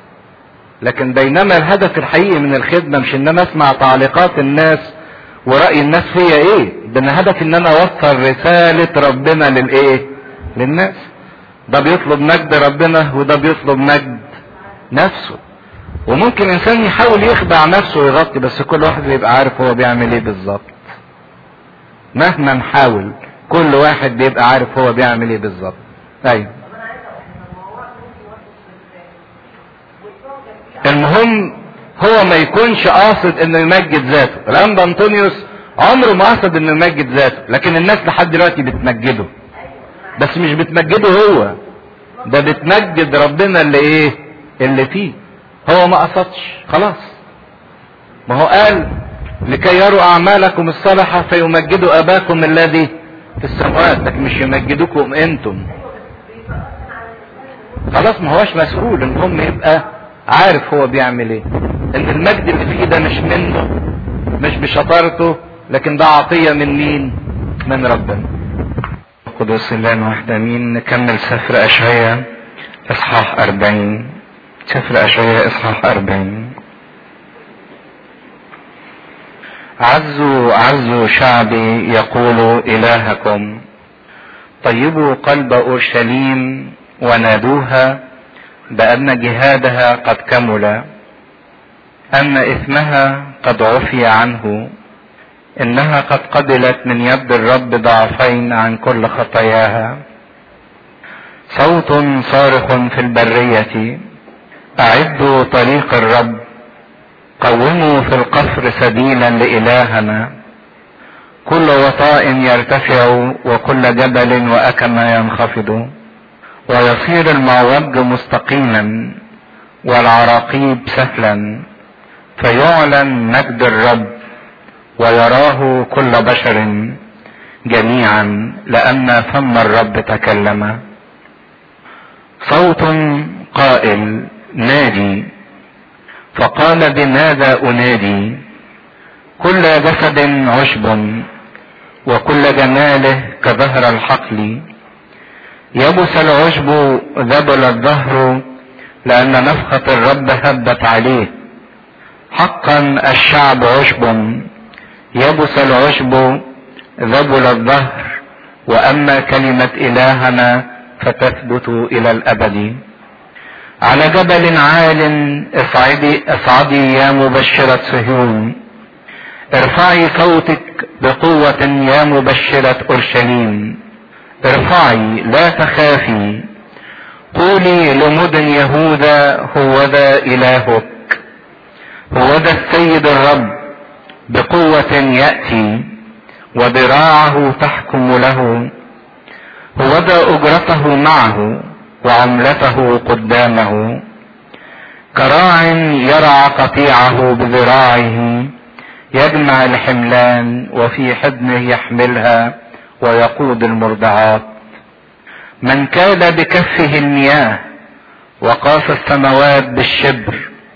لكن بينما الهدف الحقيقي من الخدمة مش ان انا اسمع تعليقات الناس ورأي الناس فيا ايه، ده انا هدفي ان انا اوصل رسالة ربنا للايه؟ للناس. ده بيطلب مجد ربنا وده بيطلب مجد نفسه. وممكن انسان يحاول يخدع نفسه ويغطي، بس كل واحد بيبقى عارف هو بيعمل ايه بالظبط. مهما نحاول كل واحد بيبقى عارف هو بيعمل ايه بالظبط. ايوه المهم هو ما يكونش قاصد انه يمجد ذاته. الانبا انطونيوس عمره ما قصد انه يمجد ذاته، لكن الناس لحد دلوقتي بتمجده، بس مش بتمجده هو، ده بتمجد ربنا اللي ايه اللي فيه. هو ما قصدش خلاص، ما هو قال لكي يروا اعمالكم الصالحة فيمجدوا اباكم الذي في السماوات، لكن مش يمجدوكم انتم. خلاص ما هوش مسؤول، المهم يبقى عارف هو بيعمل ايه، ان المجد اللي فيه ده مش منه، مش بشطارته، لكن ده عطية من مين؟ من ربنا. قدوس الله واحد امين. نكمل سفر اشعياء اصحاح اربعين. سفر اشعياء اصحاح اربعين. عزوا عزوا شعبي يقول الهكم، طيبوا قلب اورشليم ونادوها بان جهادها قد كمل، ان اثمها قد عفي عنه، انها قد قبلت من يد الرب ضعفين عن كل خطاياها. صوت صارخ في البرية، اعدوا طريق الرب، قوموا في القفر سبيلا لإلهنا. كل وطاء يرتفع وكل جبل وأكمة ينخفض، ويصير المعوج مستقيما والعراقيب سهلا، فيعلن مجد الرب ويراه كل بشر جميعا، لأن فم الرب تكلم. صوت قائل نادي، فقال بماذا أنادي؟ كل جسد عشب وكل جماله كظهر الحقل، يبس العشب ذبل الظهر، لأن نفخة الرب هبت عليه. حقا الشعب عشب، يبس العشب ذبل الظهر، وأما كلمة إلهنا فتثبت إلى الأبد. على جبل عال اصعدي اصعدي يا مبشرة صهيون، ارفعي صوتك بقوة يا مبشرة اورشليم. ارفعي لا تخافي، قولي لمدن يهوذا هوذا الهك، هوذا السيد الرب بقوة يأتي وذراعه تحكم له، هوذا اجرته معه وعملته قدامه. كراع يرعى قطيعه بذراعه، يجمع الحملان وفي حضنه يحملها ويقود المرضعات. من كاد بكفه المياه وقاس السماوات بالشبر،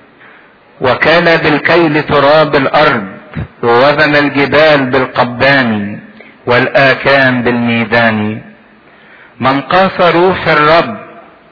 وكال بالكيل تراب الارض، ووزن الجبال بالقبان والاكام بالميدان. من قاس روح الرب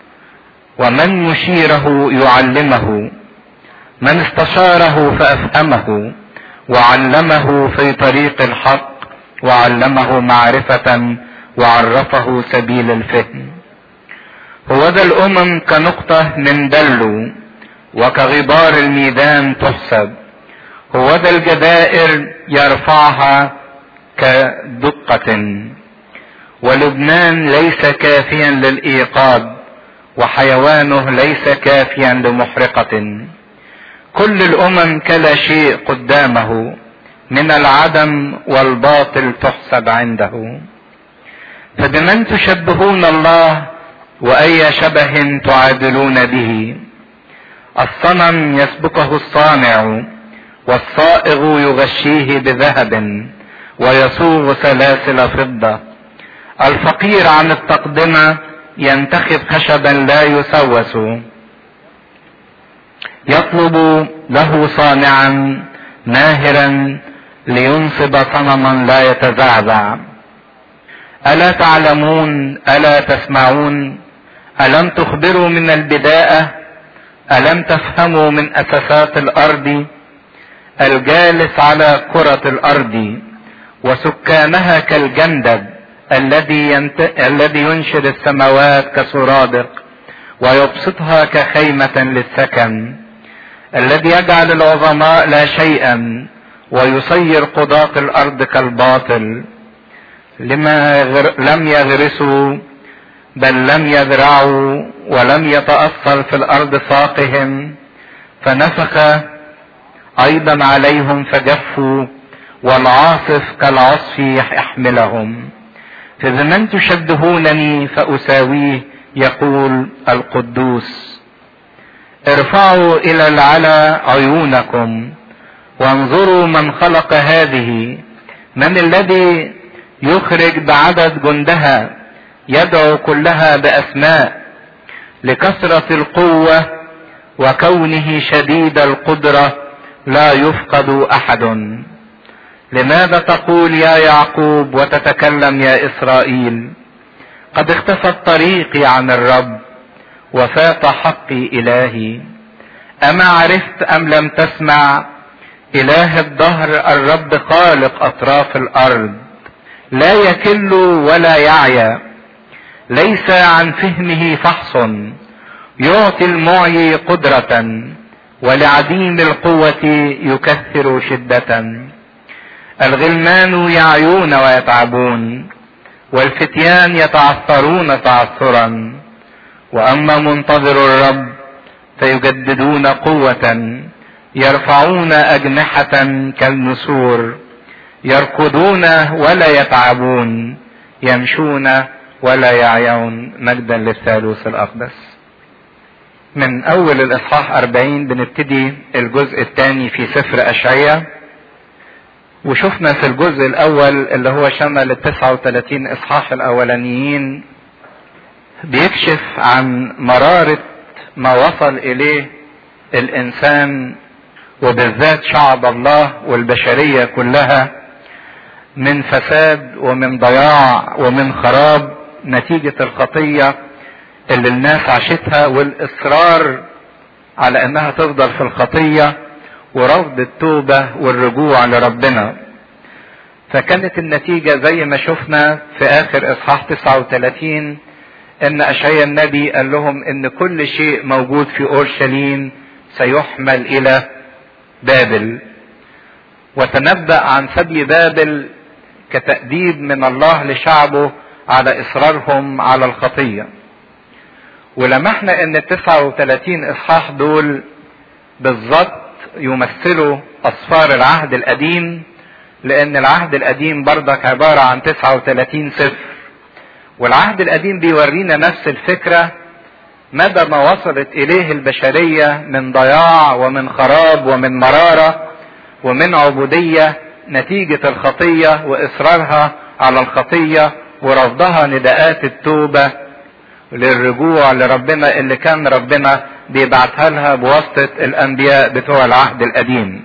ومن يشيره يعلمه، من استشاره فافهمه، وعلمه في طريق الحق، وعلمه معرفة، وعرفه سبيل الفهم. هوذا الامم كنقطة من دلو، وكغبار الميدان تحسب. هوذا الجبائر يرفعها كدقة، ولبنان ليس كافيا للإيقاظ، وحيوانه ليس كافيا لمحرقة. كل الأمم كلا شيء قدامه، من العدم والباطل تحسب عنده. فبمن تشبهون الله، وأي شبه تعادلون به؟ الصنم يسبقه الصانع، والصائغ يغشيه بذهب، ويصوغ سلاسل فضة. الفقير عن التقدمة ينتخب خشبا لا يسوس، يطلب له صانعا ماهرا لينصب صنما لا يتزعزع. ألا تعلمون؟ ألا تسمعون؟ ألم تخبروا من البداية؟ ألم تفهموا من أساسات الأرض؟ الجالس على كرة الأرض وسكانها كالجندب، الذي ينت... الذي ينشر السماوات كسرادق، ويبسطها كخيمة للسكن. الذي يجعل العظماء لا شيئا ويصير قضاة الارض كالباطل. لما لم يغرسوا بل لم يزرعوا ولم يتأصل في الارض ساقهم، فنفخ ايضا عليهم فجفوا، والعاصف كالعصف يحملهم. فإذا من تشبهونني فأساويه، يقول القدوس. ارفعوا إلى العلا عيونكم وانظروا من خلق هذه، من الذي يخرج بعدد جندها، يدعو كلها بأسماء، لكثرة القوة وكونه شديد القدرة لا يفقد أحد. لماذا تقول يا يعقوب وتتكلم يا إسرائيل؟ قد اختفت طريقي عن الرب وفات حقي إلهي. أما عرفت أم لم تسمع؟ إله الدهر الرب خالق أطراف الأرض، لا يكل ولا يعيا، ليس عن فهمه فحص. يعطي المعي قدرة، ولعديم القوة يكثر شدة. الغلمان يعيون ويتعبون، والفتيان يتعثرون تعثرا، واما منتظر الرب فيجددون قوة، يرفعون اجنحة كالنسور، يركضون ولا يتعبون، يمشون ولا يعيون. مجدا للثالوث الاقدس. من اول الاصحاح اربعين بنبتدي الجزء الثاني في سفر اشعياء، وشفنا في الجزء الاول اللي هو شمل التسعة وثلاثين اصحاح الاولانيين بيكشف عن مرارة ما وصل اليه الانسان وبالذات شعب الله والبشرية كلها من فساد ومن ضياع ومن خراب نتيجة الخطية اللي الناس عاشتها، والاصرار على انها تفضل في الخطية ورفض التوبة والرجوع لربنا. فكانت النتيجة زي ما شفنا في اخر اصحاح تسعة وثلاثين ان اشعياء النبي قال لهم ان كل شيء موجود في اورشليم سيحمل الى بابل، وتنبأ عن سبي بابل كتأديب من الله لشعبه على اصرارهم على الخطية. ولمحنا ان التسعة وثلاثين اصحاح دول بالظبط يمثلوا اصفار العهد القديم، لان العهد القديم برضك عبارة عن تسعة وثلاثين سفر، والعهد القديم بيورينا نفس الفكرة، مدى ما وصلت اليه البشرية من ضياع ومن خراب ومن مرارة ومن عبودية نتيجة الخطية واصرارها على الخطية ورفضها نداءات التوبة للرجوع لربنا اللي كان ربنا بيبعتها لها بواسطة الانبياء بتوع العهد القديم.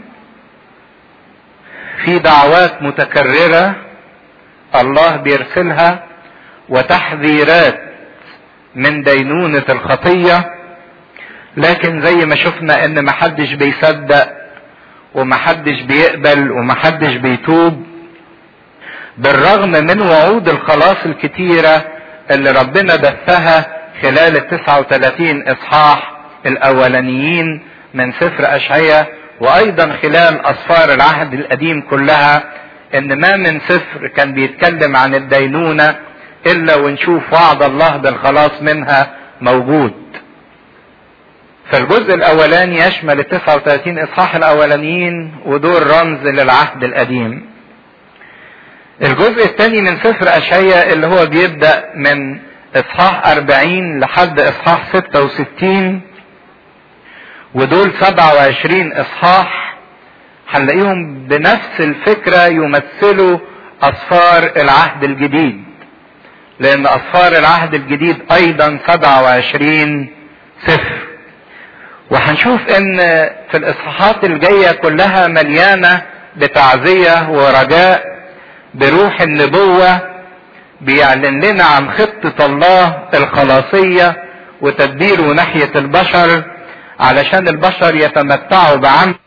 في دعوات متكررة الله بيرسلها وتحذيرات من دينونة الخطية، لكن زي ما شفنا ان محدش بيصدق ومحدش بيقبل ومحدش بيتوب، بالرغم من وعود الخلاص الكتيرة اللي ربنا دفها خلال التسعة وثلاثين اصحاح الاولانيين من سفر اشعياء، وايضا خلال اسفار العهد القديم كلها، ان ما من سفر كان بيتكلم عن الدينونة الا ونشوف وعد الله بالخلاص منها موجود. فالجزء الاولاني يشمل التسعة وثلاثين اصحاح الاولانيين ودول رمز للعهد القديم. الجزء الثاني من سفر اشعياء اللي هو بيبدأ من اصحاح اربعين لحد اصحاح ستة وستين، ودول سبعة وعشرين اصحاح هنلاقيهم بنفس الفكرة يمثلوا اسفار العهد الجديد، لان اسفار العهد الجديد ايضا سبعة وعشرين سفر. وهنشوف ان في الاصحاحات الجاية كلها مليانة بتعزية ورجاء بروح النبوة، بيعلن لنا عن خطة الله الخلاصية وتدبيره ناحية البشر علشان البشر يتمتعوا بعمل